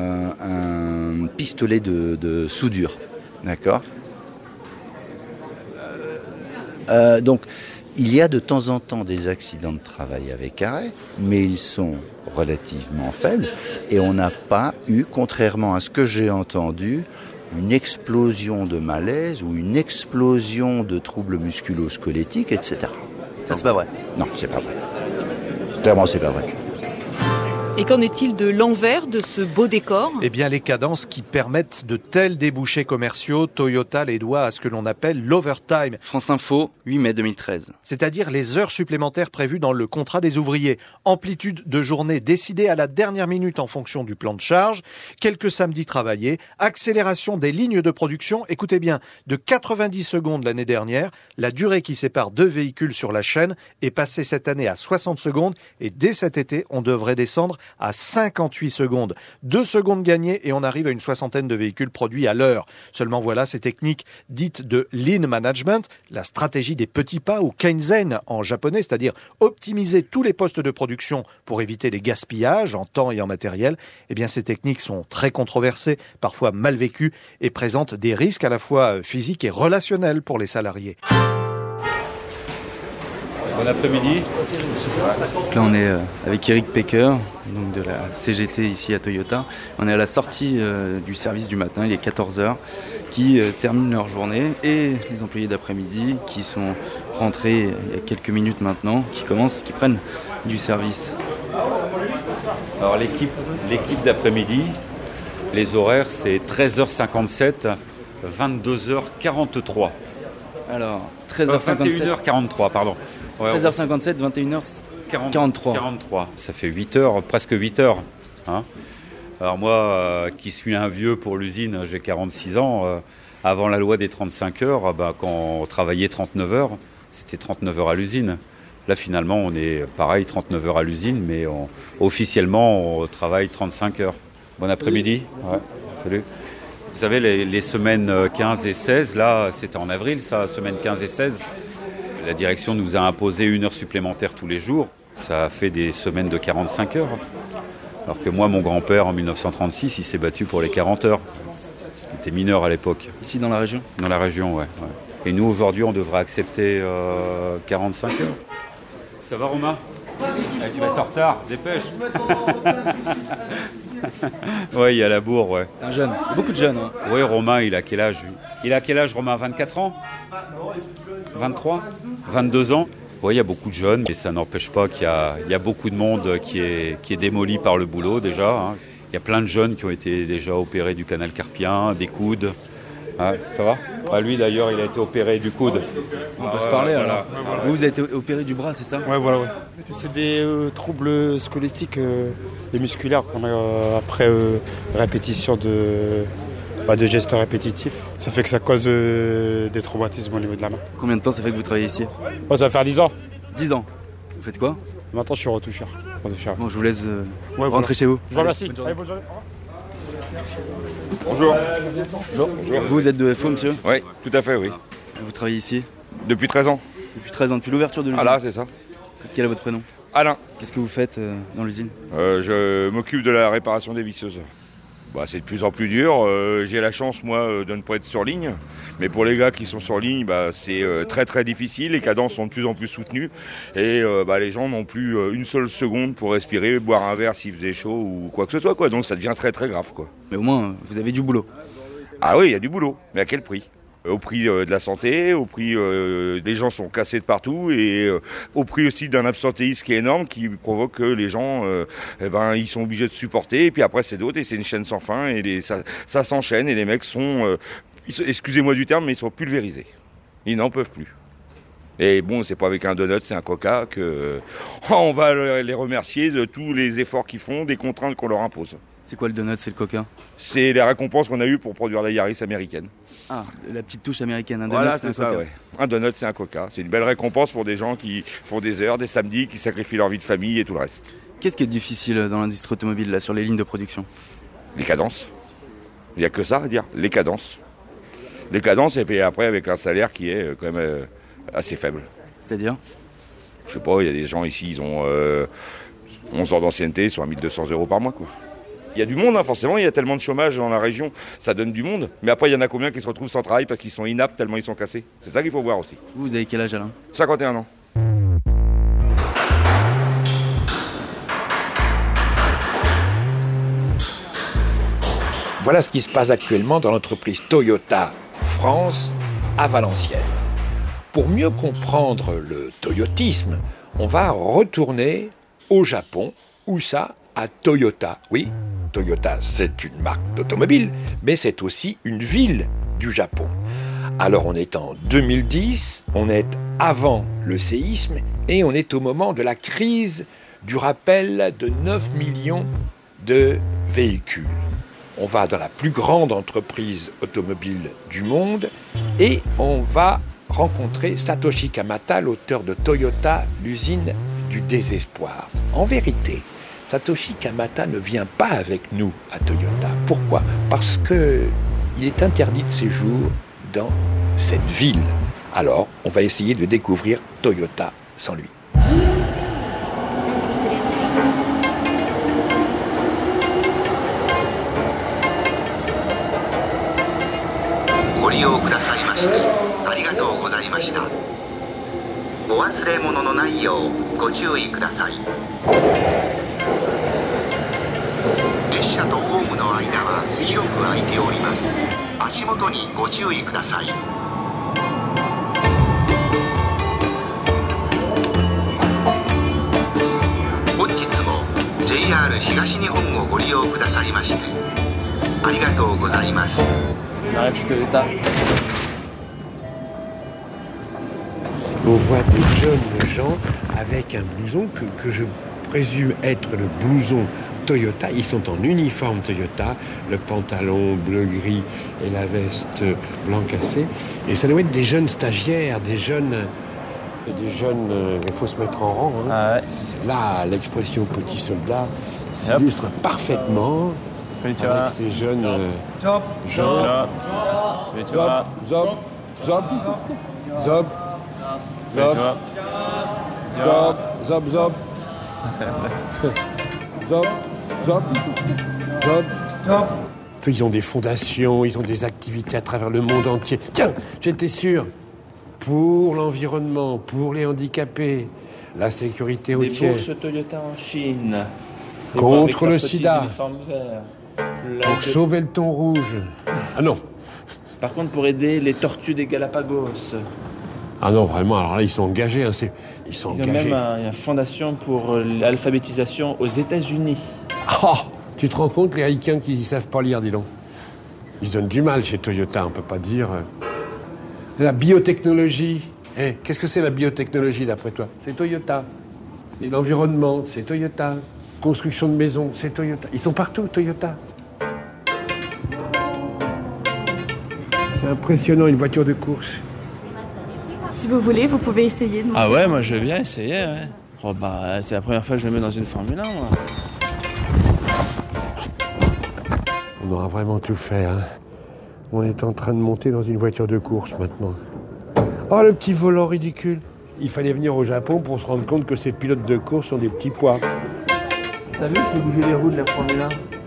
S13: un pistolet de soudure. D'accord ? Donc, il y a de temps en temps des accidents de travail avec arrêt, mais ils sont relativement faibles. Et on n'a pas eu, contrairement à ce que j'ai entendu, une explosion de malaise ou une explosion de troubles musculo-squelettiques, etc.
S1: Ça, c'est pas vrai ?
S13: Non, c'est pas vrai. Clairement, c'est pas vrai.
S14: Et qu'en est-il de l'envers de ce beau décor ?
S15: Eh bien, les cadences qui permettent de tels débouchés commerciaux, Toyota les doit à ce que l'on appelle l'overtime.
S1: France Info, 8 mai 2013.
S15: C'est-à-dire les heures supplémentaires prévues dans le contrat des ouvriers. Amplitude de journée décidée à la dernière minute en fonction du plan de charge. Quelques samedis travaillés. Accélération des lignes de production. Écoutez bien, de 90 secondes l'année dernière, la durée qui sépare 2 véhicules sur la chaîne est passée cette année à 60 secondes. Et dès cet été, on devrait descendre à 58 secondes. 2 secondes gagnées et on arrive à une 60aine de véhicules produits à l'heure. Seulement voilà, ces techniques dites de Lean Management, la stratégie des petits pas ou Kaizen en japonais, c'est-à-dire optimiser tous les postes de production pour éviter les gaspillages en temps et en matériel, eh bien ces techniques sont très controversées, parfois mal vécues et présentent des risques à la fois physiques et relationnels pour les salariés.
S2: Bon après-midi.
S1: Donc là on est avec Eric Pecker, donc de la CGT ici à Toyota. On est à la sortie du service du matin, il est 14h, qui terminent leur journée, et les employés d'après-midi qui sont rentrés il y a quelques minutes maintenant, qui prennent du service.
S2: Alors l'équipe d'après-midi, les horaires c'est 13h57, 22h43.
S1: Alors 13h57.
S2: 21h43, pardon. Ouais,
S1: 13h57, 21h43.
S2: 43. Ça fait 8 heures, presque 8 heures. Hein. Alors moi, qui suis un vieux pour l'usine, j'ai 46 ans. Avant la loi des 35 heures, quand on travaillait 39 heures, c'était 39 heures à l'usine. Là, finalement, on est pareil, 39 heures à l'usine, mais officiellement, on travaille 35 heures. Bon après-midi. Ouais, salut. Vous savez, les semaines 15 et 16, là, c'était en avril, ça, semaine 15 et 16. La direction nous a imposé 1 heure supplémentaire tous les jours. Ça a fait des semaines de 45 heures. Alors que moi, mon grand-père, en 1936, il s'est battu pour les 40 heures. Il était mineur à l'époque.
S1: Ici, dans la région ?
S2: Dans la région, ouais. Et nous, aujourd'hui, on devrait accepter 45 heures. Ça va, Romain ? Tu vas être en retard, dépêche. Ouais, il y a la bourre, ouais.
S1: C'est un jeune, beaucoup de jeunes. Hein.
S2: Oui, Romain, il a quel âge ? Il a quel âge, Romain ? 24 ans ? 23 ? 22 ans ? Oui, il y a beaucoup de jeunes, mais ça n'empêche pas qu'il y a beaucoup de monde qui est démoli par le boulot déjà. Hein. Il y a plein de jeunes qui ont été déjà opérés du canal carpien, des coudes. Ah, ça va ? Lui d'ailleurs, il a été opéré du coude.
S1: On peut se parler alors. Voilà. Vous avez été opéré du bras, c'est ça ?
S16: Ouais, voilà. Ouais. C'est des troubles squelettiques et musculaires qu'on a après répétition de gestes répétitifs. Ça fait que ça cause des traumatismes au niveau de la main.
S1: Combien de temps ça fait que vous travaillez ici ?
S16: Ça va faire 10 ans.
S1: 10 ans. Vous faites quoi ?
S16: Maintenant, je suis retoucheur.
S1: Bon, je vous laisse rentrer chez vous.
S16: Je vous remercie.
S1: Allez,
S16: bonne journée.
S19: Bonjour.
S1: Bonjour. Vous êtes de FO, monsieur ?
S19: Oui, tout à fait, oui.
S1: Vous travaillez ici ?
S19: Depuis 13 ans.
S1: Depuis 13 ans, depuis l'ouverture de l'usine ?
S19: Ah là, c'est ça.
S1: Quel est votre prénom ?
S19: Alain.
S1: Qu'est-ce que vous faites dans l'usine ?
S19: Je m'occupe de la réparation des visseuses. C'est de plus en plus dur. J'ai la chance, moi, de ne pas être sur ligne. Mais pour les gars qui sont sur ligne, c'est très très difficile. Les cadences sont de plus en plus soutenues. Et les gens n'ont plus une seule seconde pour respirer, boire un verre s'il faisait chaud ou quoi que ce soit, quoi. Donc ça devient très très grave, quoi.
S1: Mais au moins, vous avez du boulot.
S19: Ah oui, il y a du boulot. Mais à quel prix ? Au prix de la santé, au prix les gens sont cassés de partout et au prix aussi d'un absentéisme qui est énorme qui provoque que les gens ils sont obligés de supporter et puis après c'est d'autres et c'est une chaîne sans fin et ça s'enchaîne et les mecs sont excusez-moi du terme mais ils sont pulvérisés. Ils n'en peuvent plus. Et bon, c'est pas avec un donut, c'est un coca que on va les remercier de tous les efforts qu'ils font, des contraintes qu'on leur impose.
S1: C'est quoi le donut, c'est le coca ?
S19: C'est les récompenses qu'on a eues pour produire la Yaris américaine.
S1: Ah, la petite touche américaine. Un
S19: voilà,
S1: donut,
S19: c'est ça, ouais. Un donut, c'est un coca. C'est une belle récompense pour des gens qui font des heures, des samedis, qui sacrifient leur vie de famille et tout le reste.
S1: Qu'est-ce qui est difficile dans l'industrie automobile, là, sur les lignes de production ?
S19: Les cadences. Il n'y a que ça à dire, les cadences. Les cadences, et puis après, avec un salaire qui est quand même assez faible.
S1: C'est-à-dire ?
S19: Je sais pas, il y a des gens ici, ils ont 11 ans d'ancienneté, ils sont à 1 200 € par mois, quoi. Il y a du monde, hein, forcément, il y a tellement de chômage dans la région, ça donne du monde. Mais après, il y en a combien qui se retrouvent sans travail parce qu'ils sont inaptes tellement ils sont cassés. C'est ça qu'il faut voir aussi.
S1: Vous avez quel âge, Alain ?
S19: 51 ans.
S10: Voilà ce qui se passe actuellement dans l'entreprise Toyota France à Valenciennes. Pour mieux comprendre le toyotisme, on va retourner au Japon. Où ça ? À Toyota. Oui, Toyota, c'est une marque d'automobile, mais c'est aussi une ville du Japon. Alors on est en 2010, on est avant le séisme et on est au moment de la crise du rappel de 9 millions de véhicules. On va dans la plus grande entreprise automobile du monde et on va rencontrer Satoshi Kamata, l'auteur de Toyota, l'usine du désespoir. En vérité, Satoshi Kamata ne vient pas avec nous à Toyota. Pourquoi ? Parce qu'il est interdit de séjour dans cette ville. Alors, on va essayer de découvrir Toyota sans lui.
S20: ご利用くださいましてありがとうございました。お忘れ物のないないようご注意ください。列車とホームの間は広く空いております。足元にご注意ください。本日も JR 東日本をご利用くださりましてありがとうございます。
S10: On voit des jeunes gens avec un blouson que je présume être le blouson Toyota. Ils sont en uniforme Toyota, le pantalon bleu-gris et la veste blanc cassé. Et ça doit être des jeunes stagiaires, des jeunes... il faut se mettre en rang. Hein. Ah ouais. Là, l'expression petit soldat s'illustre parfaitement avec ces jeunes gens. Zob, zob, zob, zob. Zob, zob, zob, zob. Zob, zob, zob, zob. Ils ont des fondations, ils ont des activités à travers le monde entier. Tiens, j'étais sûr, pour l'environnement, pour les handicapés, la sécurité routière.
S18: Des bourses Toyota en Chine.
S10: Contre le sida. Pour sauver le thon rouge. Ah non.
S18: Par contre, pour aider les tortues des Galapagos.
S10: Ah non, vraiment, alors là, ils sont engagés. Hein, ils sont engagés.
S18: Ils ont même une fondation pour l'alphabétisation aux États-Unis.
S10: Oh, tu te rends compte, les Haïtiens qui ne savent pas lire, dis donc. Ils donnent du mal chez Toyota, on ne peut pas dire. La biotechnologie. Qu'est-ce que c'est la biotechnologie, d'après toi? C'est Toyota. Et l'environnement, c'est Toyota. Construction de maisons, c'est Toyota. Ils sont partout, Toyota. C'est impressionnant, une voiture de course.
S4: Si vous voulez, vous pouvez essayer.
S18: Ah ouais, moi je veux bien essayer. Ouais. Oh bah, c'est la première fois que je me mets dans une Formule 1, moi.
S10: On aura vraiment tout fait, hein. On est en train de monter dans une voiture de course maintenant. Oh, le petit volant ridicule. Il fallait venir au Japon pour se rendre compte que ces pilotes de course sont des petits pois.
S18: T'as vu, je fais bouger les roues de la Formule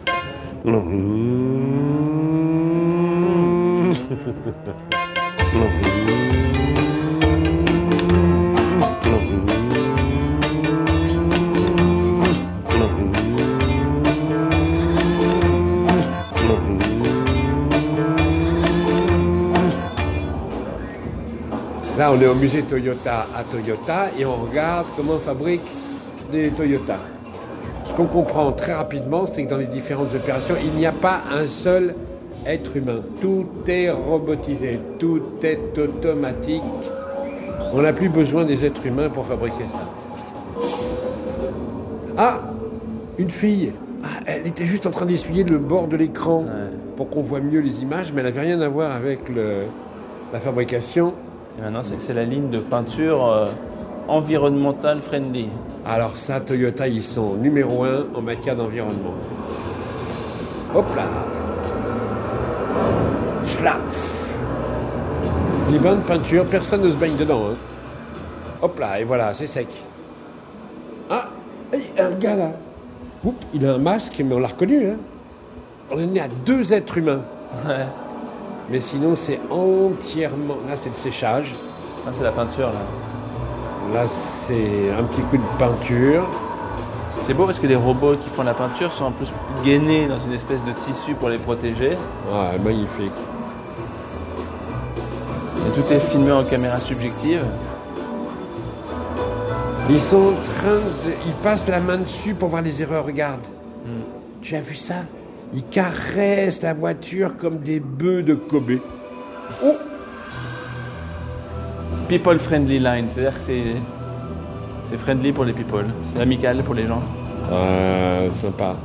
S18: 1
S10: Là, on est au musée Toyota à Toyota et on regarde comment on fabrique des Toyota. Ce qu'on comprend très rapidement, c'est que dans les différentes opérations, il n'y a pas un seul être humain. Tout est robotisé, tout est automatique. On n'a plus besoin des êtres humains pour fabriquer ça. Ah, une fille. Ah, elle était juste en train d'essuyer le bord de l'écran pour qu'on voit mieux les images, mais elle n'avait rien à voir avec la fabrication.
S18: Et maintenant, c'est la ligne de peinture environnemental friendly.
S10: Alors ça, Toyota, ils sont numéro 1 en matière d'environnement. Hop là. Schlaf. Les bains de peinture, personne ne se baigne dedans. Hein. Hop là, et voilà, c'est sec. Ah, un gars là. Oups, il a un masque, mais on l'a reconnu. Hein. On est né à 2 êtres humains. Ouais. Mais sinon, c'est entièrement... Là, c'est le séchage.
S18: Ah, c'est la peinture, là.
S10: Là, c'est un petit coup de peinture.
S18: C'est beau parce que les robots qui font la peinture sont en plus gainés dans une espèce de tissu pour les protéger.
S10: Ouais, magnifique.
S18: Et tout est filmé en caméra subjective.
S10: Ils sont en train de... Ils passent la main dessus pour voir les erreurs, regarde. Tu as vu ça? Ils caressent la voiture comme des bœufs de Kobe. Oh!
S18: People friendly line, c'est-à-dire que c'est friendly pour les people, c'est amical pour les gens.
S10: Sympa.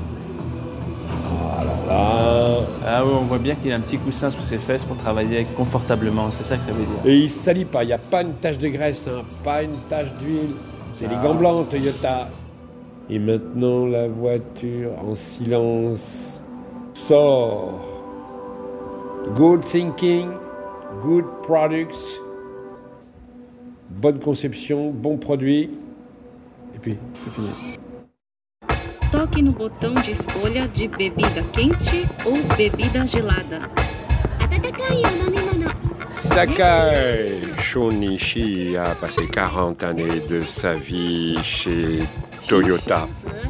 S10: Alors là...
S18: Ah oui, on voit bien qu'il a un petit coussin sous ses fesses pour travailler confortablement, c'est ça que ça veut dire.
S10: Et il ne salit pas, il n'y a pas une tache de graisse, hein, pas une tache d'huile. C'est les gants blancs Toyota. Et maintenant la voiture en silence sort. Good thinking, good products, bonne conception, bon produit. Et puis c'est fini.
S21: Toque no botão de escolha de bebida quente ou bebida gelada.
S10: Sakai Shonichi a passé 40 années de sa vie chez Toyota.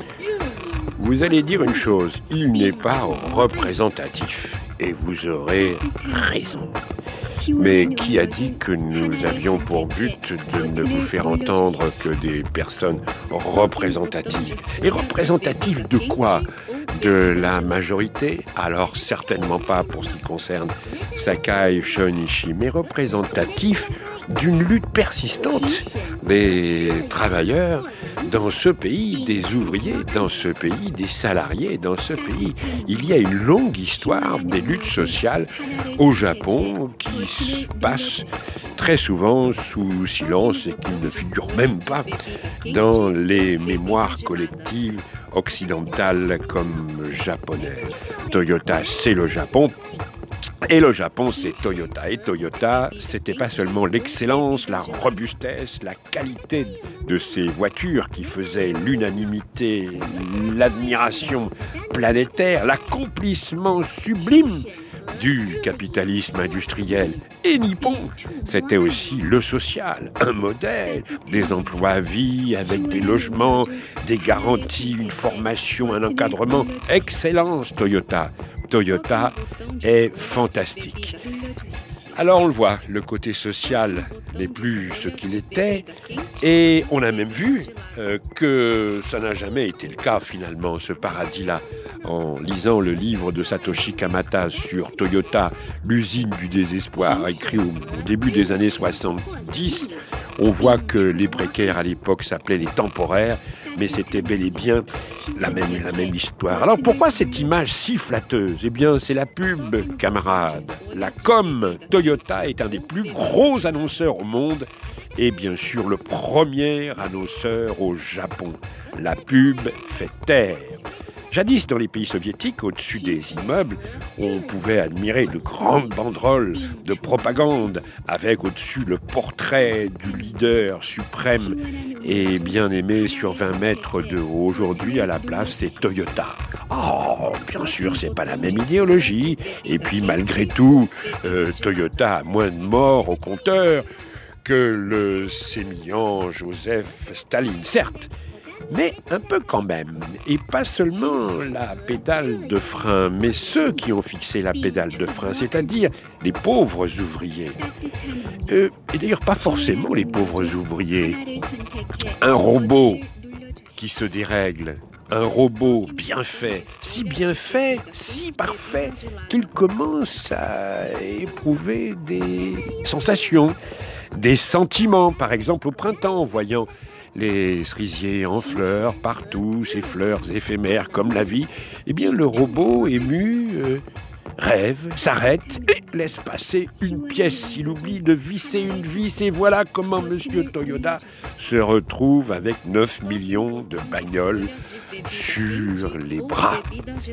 S10: Vous allez dire une chose, il n'est pas représentatif. Et vous aurez raison. Mais qui a dit que nous avions pour but de ne vous faire entendre que des personnes représentatives? Et représentatives de quoi? De la majorité? Alors certainement pas pour ce qui concerne Sakai Shonichi, mais représentatif d'une lutte persistante des travailleurs dans ce pays, des ouvriers dans ce pays, des salariés dans ce pays. Il y a une longue histoire des luttes sociales au Japon qui se passe très souvent sous silence et qui ne figure même pas dans les mémoires collectives occidentales comme japonaises. Toyota, c'est le Japon. Et le Japon, c'est Toyota. Et Toyota, c'était pas seulement l'excellence, la robustesse, la qualité de ces voitures qui faisaient l'unanimité, l'admiration planétaire, l'accomplissement sublime du capitalisme industriel et nippon. C'était aussi le social, un modèle, des emplois à vie avec des logements, des garanties, une formation, un encadrement. Excellence, Toyota. Toyota est fantastique. Alors on le voit, le côté social n'est plus ce qu'il était, et on a même vu que ça n'a jamais été le cas finalement, ce paradis-là. En lisant le livre de Satoshi Kamata sur Toyota, l'usine du désespoir, écrit au début des années 70, on voit que les précaires à l'époque s'appelaient les temporaires, mais c'était bel et bien la même histoire. Alors pourquoi cette image si flatteuse? Eh bien, c'est la pub, camarades. La com, Toyota est un des plus gros annonceurs au monde et bien sûr le premier annonceur au Japon. La pub fait taire. Jadis, dans les pays soviétiques, au-dessus des immeubles, on pouvait admirer de grandes banderoles de propagande avec au-dessus le portrait du leader suprême et bien aimé sur 20 mètres de haut. Aujourd'hui, à la place, c'est Toyota. Oh, bien sûr, c'est pas la même idéologie. Et puis, malgré tout, Toyota a moins de morts au compteur que le sémillant Joseph Staline, certes. Mais un peu quand même, et pas seulement la pédale de frein, mais ceux qui ont fixé la pédale de frein, c'est-à-dire les pauvres ouvriers. Et d'ailleurs pas forcément les pauvres ouvriers. Un robot qui se dérègle, un robot bien fait, si parfait, qu'il commence à éprouver des sensations, des sentiments, par exemple au printemps, en voyant les cerisiers en fleurs partout, ces fleurs éphémères comme la vie, eh bien le robot ému rêve, s'arrête et laisse passer une pièce. Il oublie de visser une vis et voilà comment Monsieur Toyota se retrouve avec 9 millions de bagnoles sur les bras.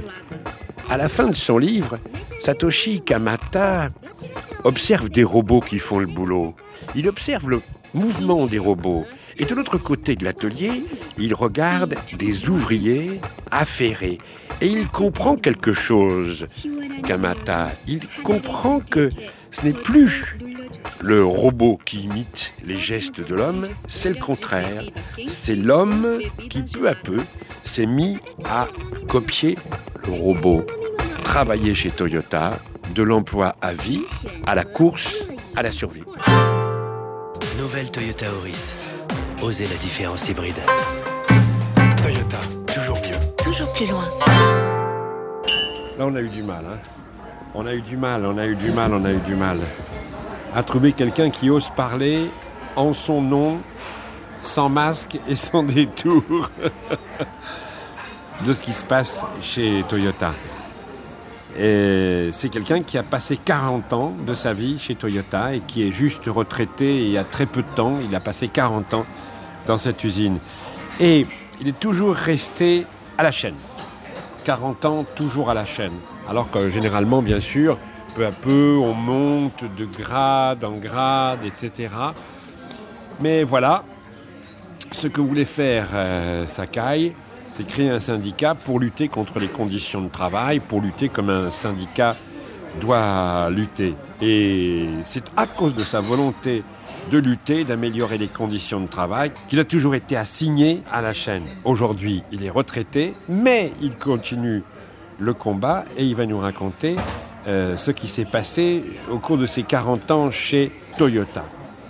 S10: À la fin de son livre, Satoshi Kamata observe des robots qui font le boulot. Il observe le mouvement des robots. Et de l'autre côté de l'atelier, il regarde des ouvriers affairés. Et il comprend quelque chose, Kamata. Il comprend que ce n'est plus le robot qui imite les gestes de l'homme, c'est le contraire. C'est l'homme qui, peu à peu, s'est mis à copier le robot. Travailler chez Toyota, de l'emploi à vie, à la course, à la survie.
S3: Nouvelle Toyota Auris. Osez la différence hybride. Toyota, toujours mieux.
S14: Toujours plus loin.
S10: Là, on a eu du mal. On a eu du mal à trouver quelqu'un qui ose parler en son nom, sans masque et sans détour, de ce qui se passe chez Toyota. Et c'est quelqu'un qui a passé 40 ans de sa vie chez Toyota et qui est juste retraité il y a très peu de temps. Il a passé 40 ans dans cette usine. Et il est toujours resté à la chaîne. 40 ans, toujours à la chaîne. Alors que généralement, bien sûr, peu à peu, on monte de grade en grade, etc. Mais voilà, ce que voulait faire Sakai, c'est créer un syndicat pour lutter contre les conditions de travail, pour lutter comme un syndicat doit lutter. Et c'est à cause de sa volonté de lutter, d'améliorer les conditions de travail, qu'il a toujours été assigné à la chaîne. Aujourd'hui, il est retraité, mais il continue le combat et il va nous raconter ce qui s'est passé au cours de ses 40 ans chez Toyota.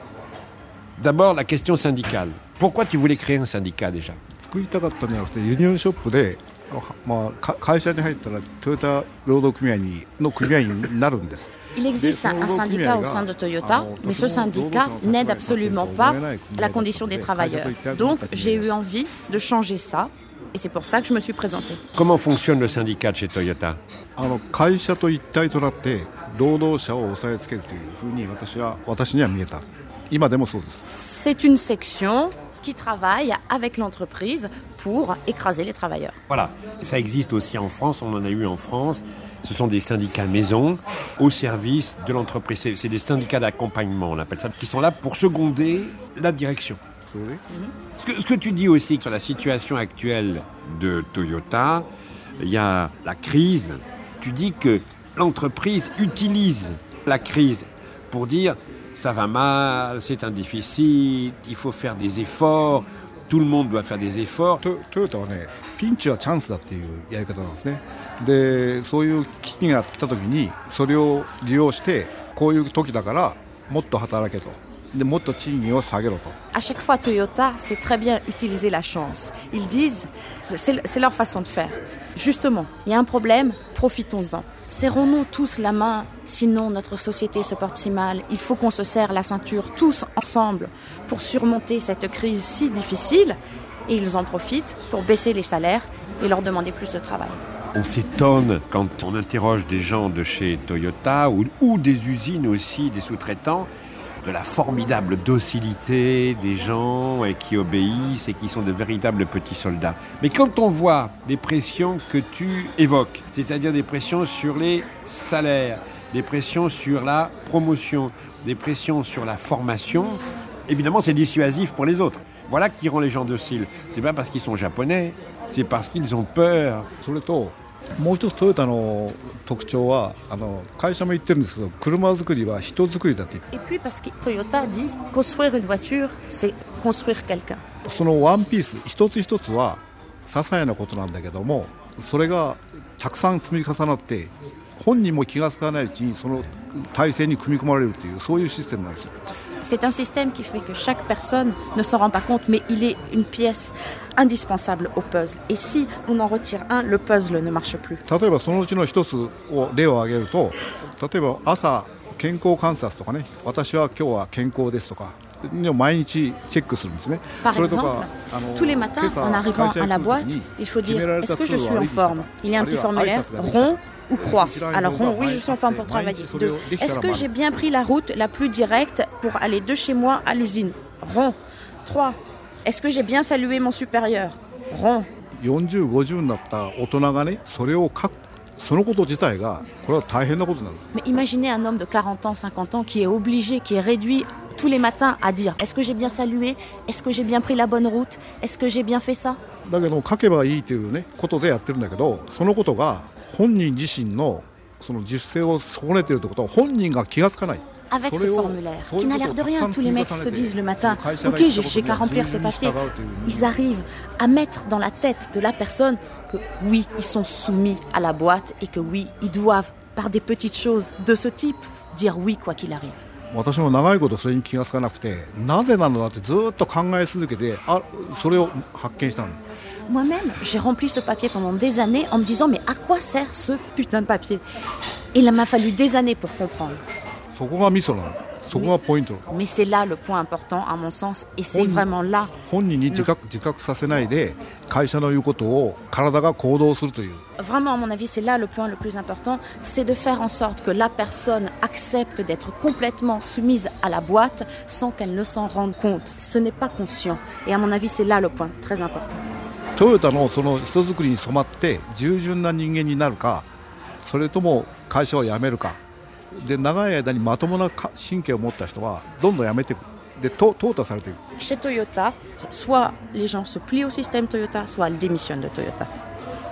S10: D'abord, la question syndicale. Pourquoi tu voulais créer un syndicat déjà ?
S6: 作りたかったんじゃなくてユニオンショップで、会社に入ったらトヨタ労働組合の組合員になるんです。
S22: Il existe un syndicat au sein de Toyota, mais ce syndicat n'aide absolument pas à la condition des travailleurs. Donc j'ai eu envie de changer ça, et c'est pour ça que je me suis présentée.
S10: Comment fonctionne le syndicat de chez Toyota ?
S6: 会社と一体となって労働者を抑えつけるというふうに私には見えた。今でもそうです。
S22: C'est une section qui travaille avec l'entreprise pour écraser les travailleurs.
S10: Voilà, ça existe aussi en France, on en a eu en France. Ce sont des syndicats maison au service de l'entreprise. C'est des syndicats d'accompagnement, on appelle ça, qui sont là pour seconder la direction. Oui. Ce que tu dis aussi sur la situation actuelle de Toyota, il y a la crise. Tu dis que l'entreprise utilise la crise pour dire ça va mal, c'est un déficit, il faut faire des efforts, tout le monde doit faire des efforts.
S6: Toyota はね、ピンチはチャンスだっていうやり方なんですね。で、そういう危機が来た時にそれを利用してこういう時だからもっと働けと。でもっと賃金を下げろと。
S22: À chaque fois, Toyota sait très bien utiliser la chance. Ils disent, c'est leur façon de faire. Justement, il y a un problème, profitons-en. Serrons-nous tous la main, sinon notre société se porte si mal. Il faut qu'on se serre la ceinture tous ensemble pour surmonter cette crise si difficile. Et ils en profitent pour baisser les salaires et leur demander plus de travail.
S10: On s'étonne quand on interroge des gens de chez Toyota ou des usines aussi, des sous-traitants, de la formidable docilité des gens qui obéissent et qui sont de véritables petits soldats. Mais quand on voit les pressions que tu évoques, c'est-à-dire des pressions sur les salaires, des pressions sur la promotion, des pressions sur la formation, évidemment c'est dissuasif pour les autres. Voilà qui rend les gens dociles. C'est pas parce qu'ils sont japonais, c'est parce qu'ils ont peur.
S6: もう一つトヨタの特徴は会社も言ってるんですけど車作りは人作りだって。
S22: Et puis parce que Toyota dit construire une voiture, c'est construire quelqu'un.
S6: そのワンピース一つ一つは些細なことなんだけども、それがたくさん積み重なって本人も気が付かないうちにその体制に組み込まれるというそういうシステムなんですよ。
S22: C'est un système qui fait que chaque personne ne s'en rend pas compte, mais il est une pièce indispensable au puzzle. Et si on en retire un, le puzzle ne marche plus.
S6: 例えばそのうちの一つを例を挙げると、例えば朝健康観察とかね、私は今日は健康ですとか。 毎日チェックするんですね。
S22: Par exemple, tous les matins, en arrivant à la boîte, il faut dire est-ce que je suis en forme? Il y a un petit formulaire rond ou croix. Alors rond, oui, je suis en forme pour travailler. 2. Est-ce que j'ai bien pris la route la plus directe pour aller de chez moi à l'usine? Rond. 3. Est-ce que j'ai bien salué mon supérieur? Rond.
S6: 40、50になった大人がね、それを書く。 そのこと自体がこれは大変なことなんです。
S22: Mais imaginez un homme de 40 ans, 50 ans qui est obligé, qui est réduit tous les matins à dire est-ce que j'ai bien salué? Est-ce que j'ai bien pris la bonne route? Est-ce que j'ai bien fait ça?
S6: だけど書けばいいというねことでやってるんだけど、そのことが本人自身のその実践を損ねているということを本人が気がつかない。
S22: Avec ce formulaire, qui n'a l'air de rien, tous les mecs se disent le matin « Ok, j'ai qu'à remplir ces papiers ». Ils arrivent à mettre dans la tête de la personne que oui, ils sont soumis à la boîte et que oui, ils doivent, par des petites choses de ce type, dire oui quoi qu'il arrive.
S6: 私も長いことそれに気がつかなくて、なぜなのだってずっと考え続けて、それを発見したの。
S22: Moi-même, j'ai rempli ce papier pendant des années en me disant mais à quoi sert ce putain de papier? Il m'a fallu des années pour comprendre.
S6: そこがミソなんだ。そこがポイント。
S22: Mais c'est là le point important à mon sens et c'est vraiment là.
S6: 本人に自覚させないで会社の言うことを体が行動するという。
S22: Vraiment, à mon avis, c'est là le point le plus important, c'est de faire en sorte que la personne accepte d'être complètement soumise à la boîte sans qu'elle ne s'en rende compte. Ce n'est pas conscient. Et à mon avis, c'est là le point très important.
S6: トヨタのその人づくりに染まって従順な人間になるか、それとも会社を辞めるか。 で長い間にまともな神経を持った人はどんどん辞めていく。で淘汰されていく。
S22: Chez Toyota, soit les gens se plient au système Toyota, soit ils démissionnent de Toyota.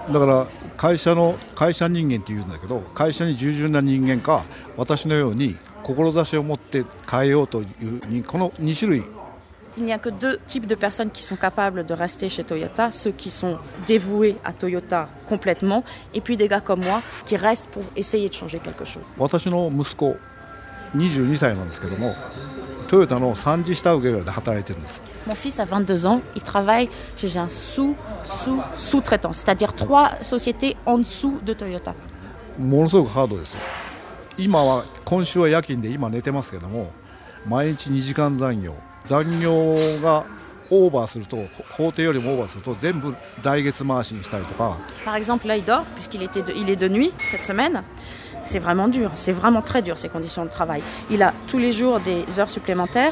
S6: だから会社人間って言うんだけど、会社に従順な人間か、私のように志を持って変えようというに、この2種類。
S22: Il n'y a que deux types de personnes qui sont capables de rester chez Toyota, ceux qui sont dévoués à Toyota complètement, et puis des gars comme moi qui restent pour essayer de changer quelque chose.
S6: 私の息子22歳なんですけども、トヨタの3次下請けで働いてるんです。
S22: Mon fils a 22 ans, il travaille chez un sous-traitant, c'est-à-dire 3 sociétés en dessous de Toyota.
S6: ものすごくハードですよ。今週は夜勤で今寝てますけども、毎日2時間残業がオーバーすると、法定よりもオーバーすると全部来月回しにしたりとか。
S22: Par exemple, là il dort puisqu'il est de nuit cette semaine. C'est vraiment dur, c'est vraiment très dur ces conditions de travail. Il a tous les jours des heures supplémentaires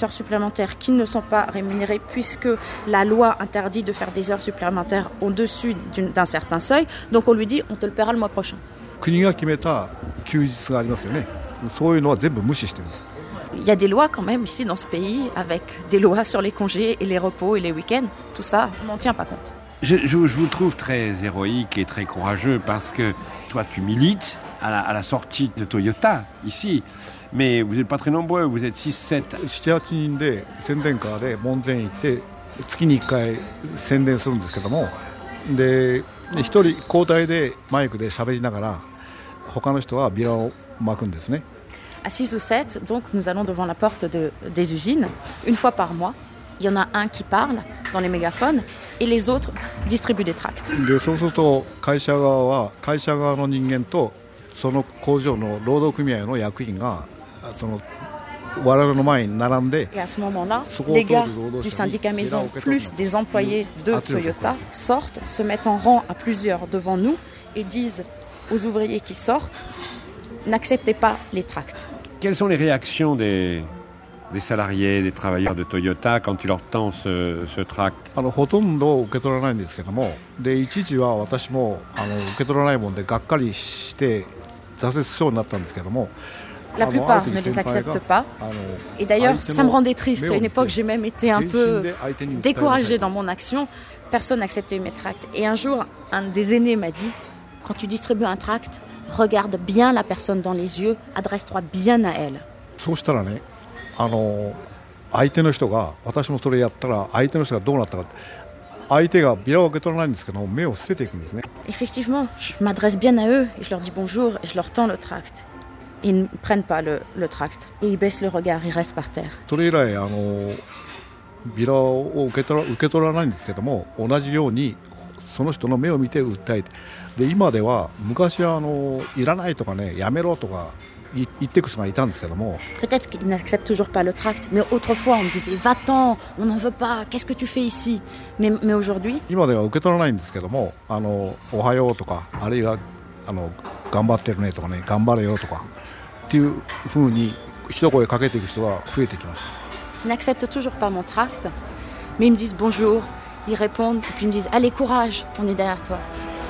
S22: qui ne sont pas rémunérées puisque la loi interdit de faire des heures supplémentaires au-dessus d'un certain seuil. Donc on lui dit on te le paiera le mois prochain.
S6: 国が決めた休日がありますよね。そういうのは全部無視してるんです。
S22: Il y a des lois quand même ici dans ce pays avec des lois sur les congés et les repos et les week-ends. Tout ça, on n'en tient pas compte.
S7: Je vous trouve très héroïque et très courageux parce que toi tu milites à la sortie de Toyota ici, mais vous n'êtes pas très nombreux, vous êtes 6-7.
S6: 7-8人で宣伝カーで門前行って月に1回宣伝するんですけども、で1人交代でマイクで喋りながら他の人はビラを巻くんですね。
S22: À 6 ou 7, donc nous allons devant la porte des usines, une fois par mois. Il y en a un qui parle dans les mégaphones et les autres distribuent des tracts.
S6: でそうすると会社側の人間とその工場の労働組合の役員がその我々の前に並んで。
S22: Et à ce moment-là, les gars du syndicat maison plus des employés de Toyota sortent, se mettent en rang à plusieurs devant nous et disent aux ouvriers qui sortent n'acceptez pas les tracts.
S7: Quelles sont les réactions des salariés, des travailleurs de Toyota quand tu leur tends ce tract?
S6: ほとんど受け取らないんですけども、で一時は私も受け取らないもんでがっかりして挫折しそうになったんですけども。
S22: La plupart ne les acceptent pas. Et d'ailleurs, ça me rendait triste. À une époque, j'ai même été un peu découragée dans mon action. Personne n'acceptait mes tracts. Et un jour, un des aînés m'a dit, quand tu distribues un tract, regarde bien la personne dans les yeux, adresse-toi bien à elle.
S6: そうしたらね、相手の人が私もそれやったら相手の人がどうなったか。相手がビラを受け取らないんですけど、目を捨てていくんですね。
S22: Effectivement, je m'adresse bien à eux et je leur dis bonjour et je leur tends le tract. Ils ne prennent pas le tract et ils baissent le regard, ils restent par terre.
S6: それ以来ビラを受け取らないんですけども、同じようにその人の目を見て訴えて、で今では昔はいらないとかね、やめろとか言ってく人がいたんですけども。
S22: Peut-être qu'ils n'acceptent toujours pas le tract, mais autrefois on me disait va-t'en, on n'en veut pas, qu'est-ce que tu fais ici? Mais aujourd'hui.
S6: 今では受け取らないんですけども、おはようとか、あるいは頑張ってるねとかね、頑張れよとかっていうふうに一声かけていく人が増えてきました。
S22: Ils n'acceptent toujours pas mon tract, mais ils me disent bonjour, ils répondent, et puis ils me disent allez courage, on est derrière toi.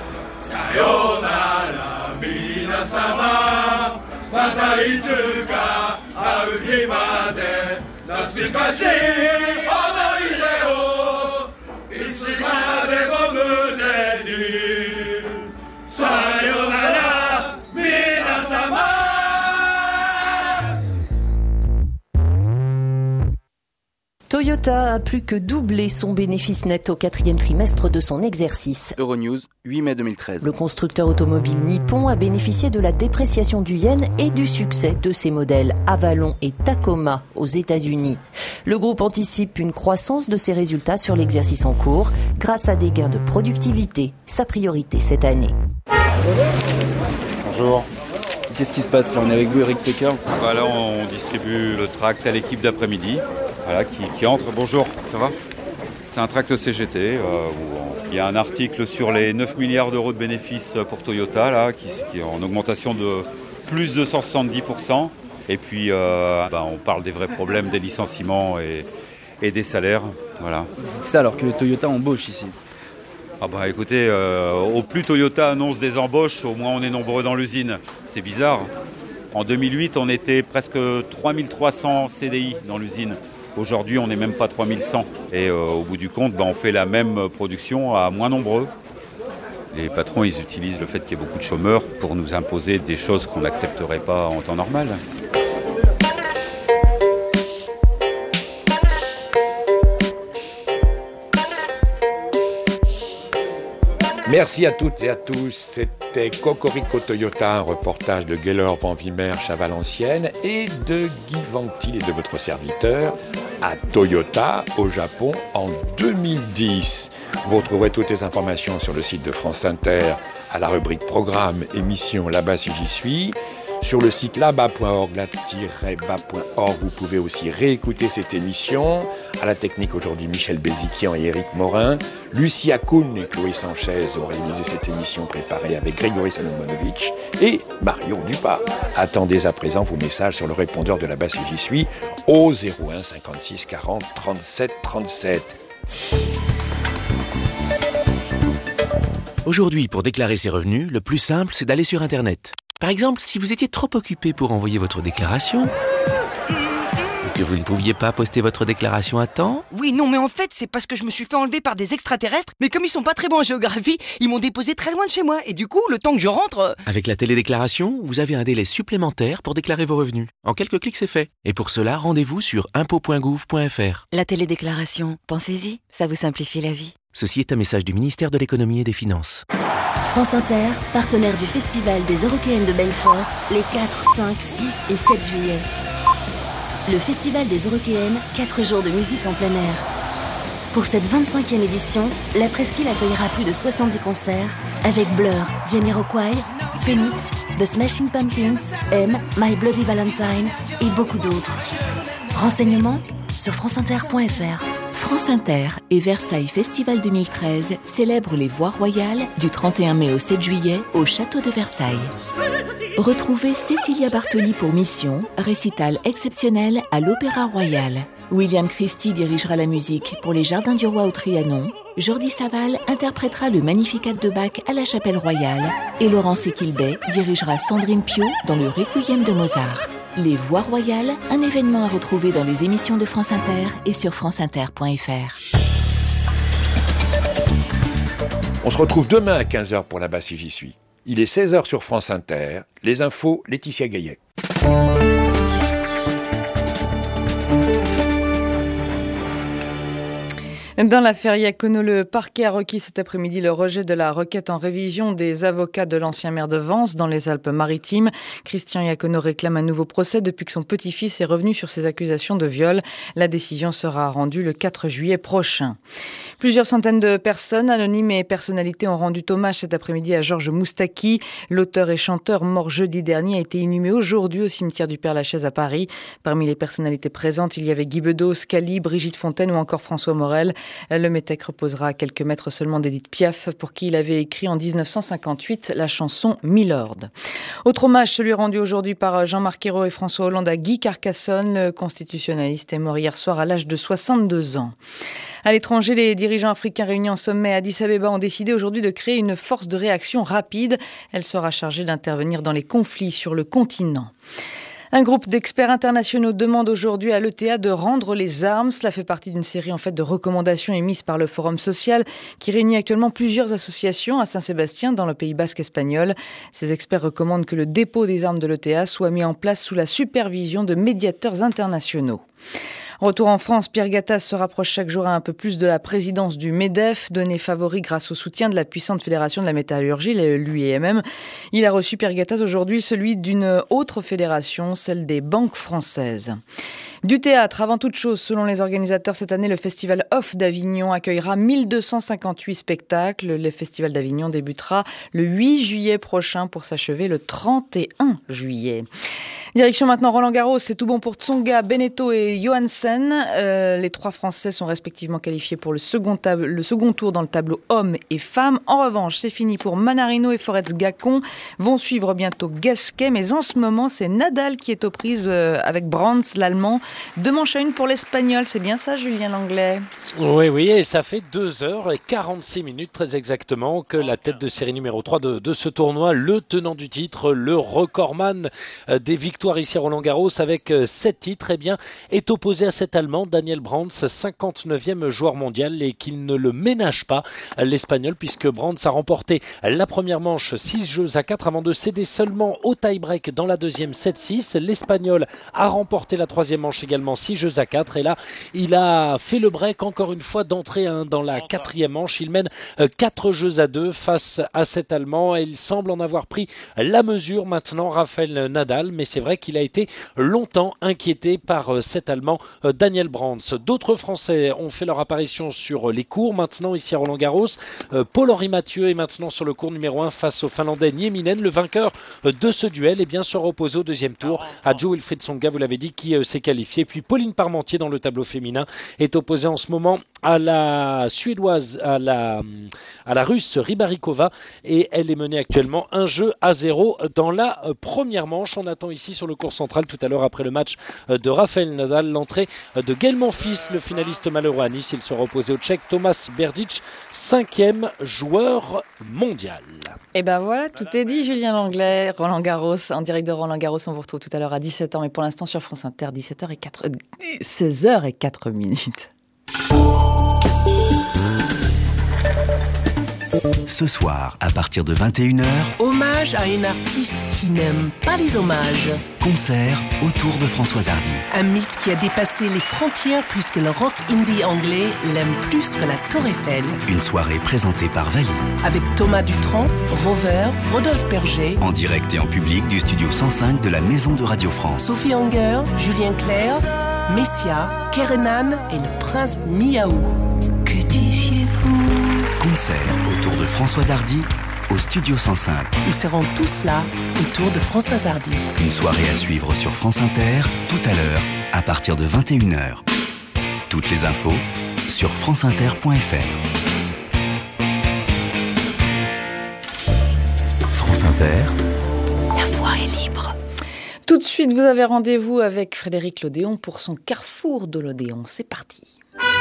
S22: Sayonara, minasama, mata itsuka au hi made, natsukashii omoide o itsu made mo mune ni. Sayonara, minasama.
S8: Toyota a plus que doublé son bénéfice net au 4e trimestre de son exercice.
S1: Euronews, 8 mai 2013.
S8: Le constructeur automobile nippon a bénéficié de la dépréciation du yen et du succès de ses modèles Avalon et Tacoma aux États-Unis. Le groupe anticipe une croissance de ses résultats sur l'exercice en cours grâce à des gains de productivité, sa priorité cette année.
S1: Bonjour. Qu'est-ce qui se passe là? On est avec vous, Eric Pecker.
S2: Là, on distribue le tract à l'équipe d'après-midi. Voilà, qui entre. Bonjour, ça va? C'est un tract CGT où il y a un article sur les 9 milliards d'euros de bénéfices pour Toyota là, qui est en augmentation de plus de 170%. Et puis on parle des vrais problèmes, des licenciements et des salaires. Voilà.
S1: C'est ça alors que Toyota embauche ici.
S2: Écoutez, au plus Toyota annonce des embauches, au moins on est nombreux dans l'usine. C'est bizarre. En 2008, on était presque 3300 CDI dans l'usine. Aujourd'hui, on n'est même pas 3100. Et au bout du compte, on fait la même production à moins nombreux. Les patrons, ils utilisent le fait qu'il y ait beaucoup de chômeurs pour nous imposer des choses qu'on n'accepterait pas en temps normal.
S10: Merci à toutes et à tous. C'était Cocorico Toyota, un reportage de Gaylor Van Wimmersch à Valenciennes et de Guy Ventil et de votre serviteur à Toyota au Japon en 2010. Vous retrouverez toutes les informations sur le site de France Inter à la rubrique Programme, émission Là-bas si j'y suis. Sur le site là-bas.org, là-bas.org, vous pouvez aussi réécouter cette émission. À la technique aujourd'hui, Michel Béziquian et Éric Morin. Lucia Kuhn et Chloé Sanchez ont réalisé cette émission préparée avec Grégory Salomonovitch et Marion Dupas. Attendez à présent vos messages sur le répondeur de Là-bas si j'y suis au 01 56 40 37 37.
S3: Aujourd'hui, pour déclarer ses revenus, le plus simple, c'est d'aller sur Internet. Par exemple, si vous étiez trop occupé pour envoyer votre déclaration, ou que vous ne pouviez pas poster votre déclaration à temps.
S11: Oui, non, mais en fait, c'est parce que je me suis fait enlever par des extraterrestres, mais comme ils sont pas très bons en géographie, ils m'ont déposé très loin de chez moi, et du coup, le temps que je rentre...
S3: Avec la télédéclaration, vous avez un délai supplémentaire pour déclarer vos revenus. En quelques clics, c'est fait. Et pour cela, rendez-vous sur impôts.gouv.fr.
S17: La télédéclaration, pensez-y, ça vous simplifie la vie.
S3: Ceci est un message du ministère de l'économie et des finances.
S23: France Inter, partenaire du Festival des Eurockéennes de Belfort, les 4, 5, 6 et 7 juillet. Le Festival des Eurockéennes, 4 jours de musique en plein air. Pour cette 25e édition, la presqu'île accueillera plus de 70 concerts avec Blur, Jamiroquai, Phoenix, The Smashing Pumpkins, M, My Bloody Valentine et beaucoup d'autres. Renseignements sur franceinter.fr.
S24: France Inter et Versailles Festival 2013 célèbrent les voix royales du 31 mai au 7 juillet au château de Versailles. Retrouvez Cécilia Bartoli pour Mission, récital exceptionnel à l'Opéra Royal. William Christie dirigera la musique pour les Jardins du Roi au Trianon. Jordi Saval interprétera le Magnificat de Bach à la Chapelle Royale. Et Laurence Equilbet dirigera Sandrine Piau dans le Requiem de Mozart. Les Voix Royales, un événement à retrouver dans les émissions de France Inter et sur franceinter.fr.
S10: On se retrouve demain à 15h pour Là-bas si j'y suis. Il est 16h sur France Inter. Les infos, Laetitia Gaillet.
S25: Dans l'affaire Iacono, le parquet a requis cet après-midi le rejet de la requête en révision des avocats de l'ancien maire de Vence dans les Alpes-Maritimes. Christian Iacono réclame un nouveau procès depuis que son petit-fils est revenu sur ses accusations de viol. La décision sera rendue le 4 juillet prochain. Plusieurs centaines de personnes, anonymes et personnalités, ont rendu hommage cet après-midi à Georges Moustaki. L'auteur et chanteur mort jeudi dernier a été inhumé aujourd'hui au cimetière du Père-Lachaise à Paris. Parmi les personnalités présentes, il y avait Guy Bedos, Scali, Brigitte Fontaine ou encore François Morel. Le métèque reposera à quelques mètres seulement d'Édith Piaf, pour qui il avait écrit en 1958 la chanson Milord. Autre hommage, celui rendu aujourd'hui par Jean-Marc Ayrault et François Hollande à Guy Carcassonne. Le constitutionnaliste est mort hier soir à l'âge de 62 ans. À l'étranger, les dirigeants africains réunis en sommet à Addis Abeba ont décidé aujourd'hui de créer une force de réaction rapide. Elle sera chargée d'intervenir dans les conflits sur le continent. Un groupe d'experts internationaux demande aujourd'hui à l'ETA de rendre les armes. Cela fait partie d'une série de recommandations émises par le Forum social qui réunit actuellement plusieurs associations à Saint-Sébastien dans le Pays basque espagnol. Ces experts recommandent que le dépôt des armes de l'ETA soit mis en place sous la supervision de médiateurs internationaux. Retour en France, Pierre Gattaz se rapproche chaque jour un peu plus de la présidence du MEDEF, donné favori grâce au soutien de la puissante fédération de la métallurgie, l'UIMM. Il a reçu, Pierre Gattaz, aujourd'hui celui d'une autre fédération, celle des banques françaises. Du théâtre, avant toute chose, selon les organisateurs, cette année, le Festival Off d'Avignon accueillera 1258 spectacles. Le Festival d'Avignon débutera le 8 juillet prochain pour s'achever le 31 juillet. Direction maintenant Roland-Garros, c'est tout bon pour Tsonga, Beneteau et Johansen. Les trois Français sont respectivement qualifiés pour le second tour dans le tableau hommes et femmes. En revanche, c'est fini pour Manarino et Forest-Gacon. Vont suivre bientôt Gasquet, mais en ce moment, c'est Nadal qui est aux prises avec Brands, l'Allemand. 2 manches à 1 pour l'Espagnol, c'est bien ça, Julien Langlais?
S26: Oui, et ça fait 2h46 très exactement que la tête de série numéro 3 de ce tournoi, le tenant du titre, le recordman des victoires victoire ici à Roland-Garros avec 7 titres, eh bien, est opposé à cet Allemand, Daniel Brands, 59e joueur mondial, et qu'il ne le ménage pas, l'Espagnol, puisque Brands a remporté la première manche 6-4 avant de céder seulement au tie-break dans la deuxième 7-6. L'Espagnol a remporté la troisième manche également 6-4, et là, il a fait le break encore une fois d'entrée dans la quatrième manche. Il mène 4-2 face à cet Allemand, et il semble en avoir pris la mesure maintenant, Rafael Nadal, mais c'est vrai qu'il a été longtemps inquiété par cet Allemand, Daniel Brands. D'autres Français ont fait leur apparition sur les cours maintenant ici à Roland-Garros. Paul-Henri Mathieu est maintenant sur le cours numéro 1 face au Finlandais Nieminen. Le vainqueur de ce duel sera opposé au deuxième tour à Jo-Wilfried Tsonga, vous l'avez dit, qui s'est qualifié. Puis Pauline Parmentier dans le tableau féminin est opposée en ce moment à la Suédoise, à la Russe Rybarikova, et elle est menée actuellement 1-0 dans la première manche. On attend ici sur le court central tout à l'heure, après le match de Rafael Nadal, l'entrée de Gaël Monfils, le finaliste malheureux à Nice. Il sera opposé au Tchèque Tomas Berdych, 5e joueur mondial.
S25: Et ben voilà, tout est dit. Julien Langlais, Roland Garros, en direct de Roland Garros. On vous retrouve tout à l'heure à 17h, mais pour l'instant sur France Inter, 16h04.
S5: Ce soir, à partir de 21h,
S9: hommage à un artiste qui n'aime pas les hommages.
S5: Concert autour de Françoise Hardy.
S9: Un mythe qui a dépassé les frontières puisque le rock indie anglais l'aime plus que la Tour Eiffel.
S5: Une soirée présentée par Valine.
S9: Avec Thomas Dutronc, Rover, Rodolphe Berger.
S5: En direct et en public du studio 105 de la Maison de Radio France.
S9: Sophie Anger, Julien Clerc, Messia, Kerenan et le prince Miaou.
S5: Que disiez-vous ? Concert autour de Françoise Hardy au studio 105.
S9: Ils seront tous là autour de Françoise Hardy.
S5: Une soirée à suivre sur France Inter tout à l'heure à partir de 21h. Toutes les infos sur franceinter.fr. France Inter.
S9: La voix est libre.
S25: Tout de suite, vous avez rendez-vous avec Frédéric Lodéon pour son Carrefour de l'Odéon. C'est parti.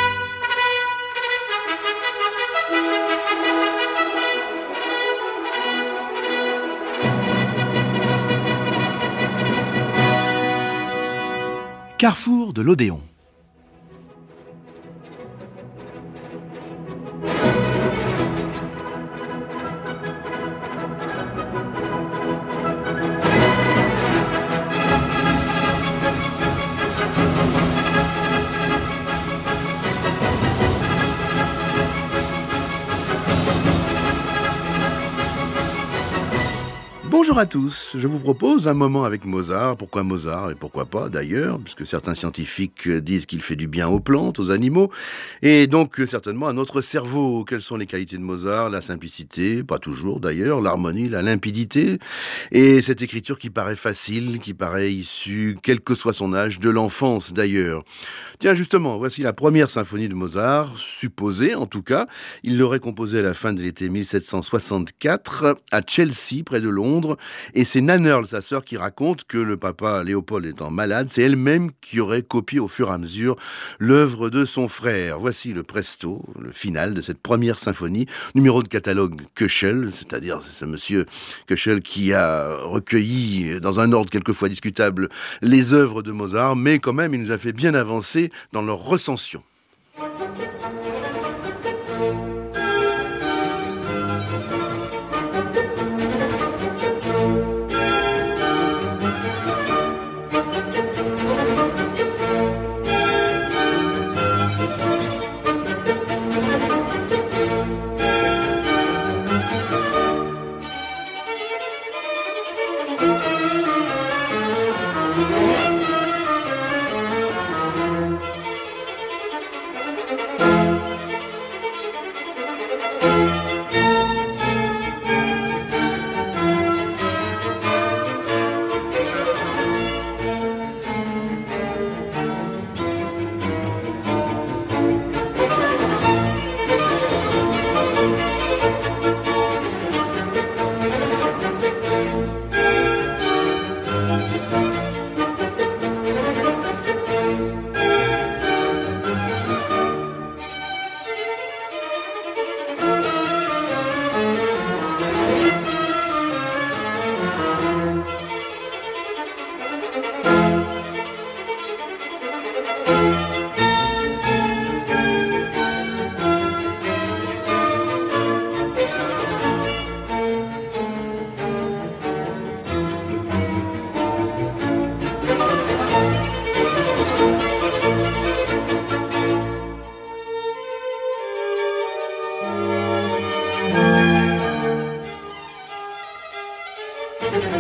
S12: Carrefour de l'Odéon. Bonjour à tous, je vous propose un moment avec Mozart. Pourquoi Mozart et pourquoi pas d'ailleurs, puisque certains scientifiques disent qu'il fait du bien aux plantes, aux animaux, et donc certainement à notre cerveau. Quelles sont les qualités de Mozart? La simplicité, pas toujours d'ailleurs, l'harmonie, la limpidité, et cette écriture qui paraît facile, qui paraît issue, quel que soit son âge, de l'enfance d'ailleurs. Tiens justement, voici la première symphonie de Mozart, supposée en tout cas. Il l'aurait composée à la fin de l'été 1764 à Chelsea, près de Londres. Et c'est Nannerl, sa sœur, qui raconte que le papa Léopold étant malade, c'est elle-même qui aurait copié au fur et à mesure l'œuvre de son frère. Voici le presto, le final de cette première symphonie, numéro de catalogue Köchel, c'est-à-dire c'est ce monsieur Köchel qui a recueilli, dans un ordre quelquefois discutable, les œuvres de Mozart, mais quand même il nous a fait bien avancer dans leur recension.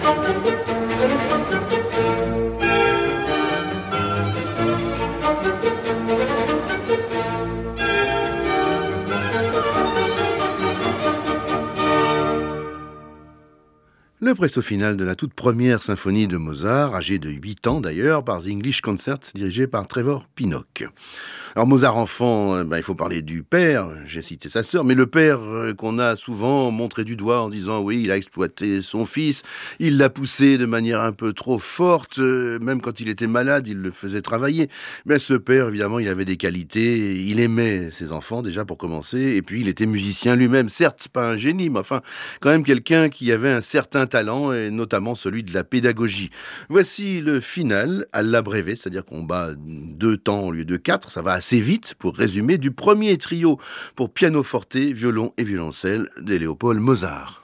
S12: Le presto final de la toute première symphonie de Mozart, âgé de 8 ans d'ailleurs, par The English Concert, dirigé par Trevor Pinnock. Alors Mozart enfant, il faut parler du père, j'ai cité sa sœur, mais le père qu'on a souvent montré du doigt en disant oui, il a exploité son fils, il l'a poussé de manière un peu trop forte, même quand il était malade, il le faisait travailler. Mais ce père, évidemment, il avait des qualités, il aimait ses enfants déjà pour commencer, et puis il était musicien lui-même, certes pas un génie, mais enfin quand même quelqu'un qui avait un certain talent, et notamment celui de la pédagogie. Voici le final à l'abrévé, c'est-à-dire qu'on bat 2 temps au lieu de 4, ça va assez vite pour résumer, du premier trio pour pianoforte, violon et violoncelle de Léopold Mozart.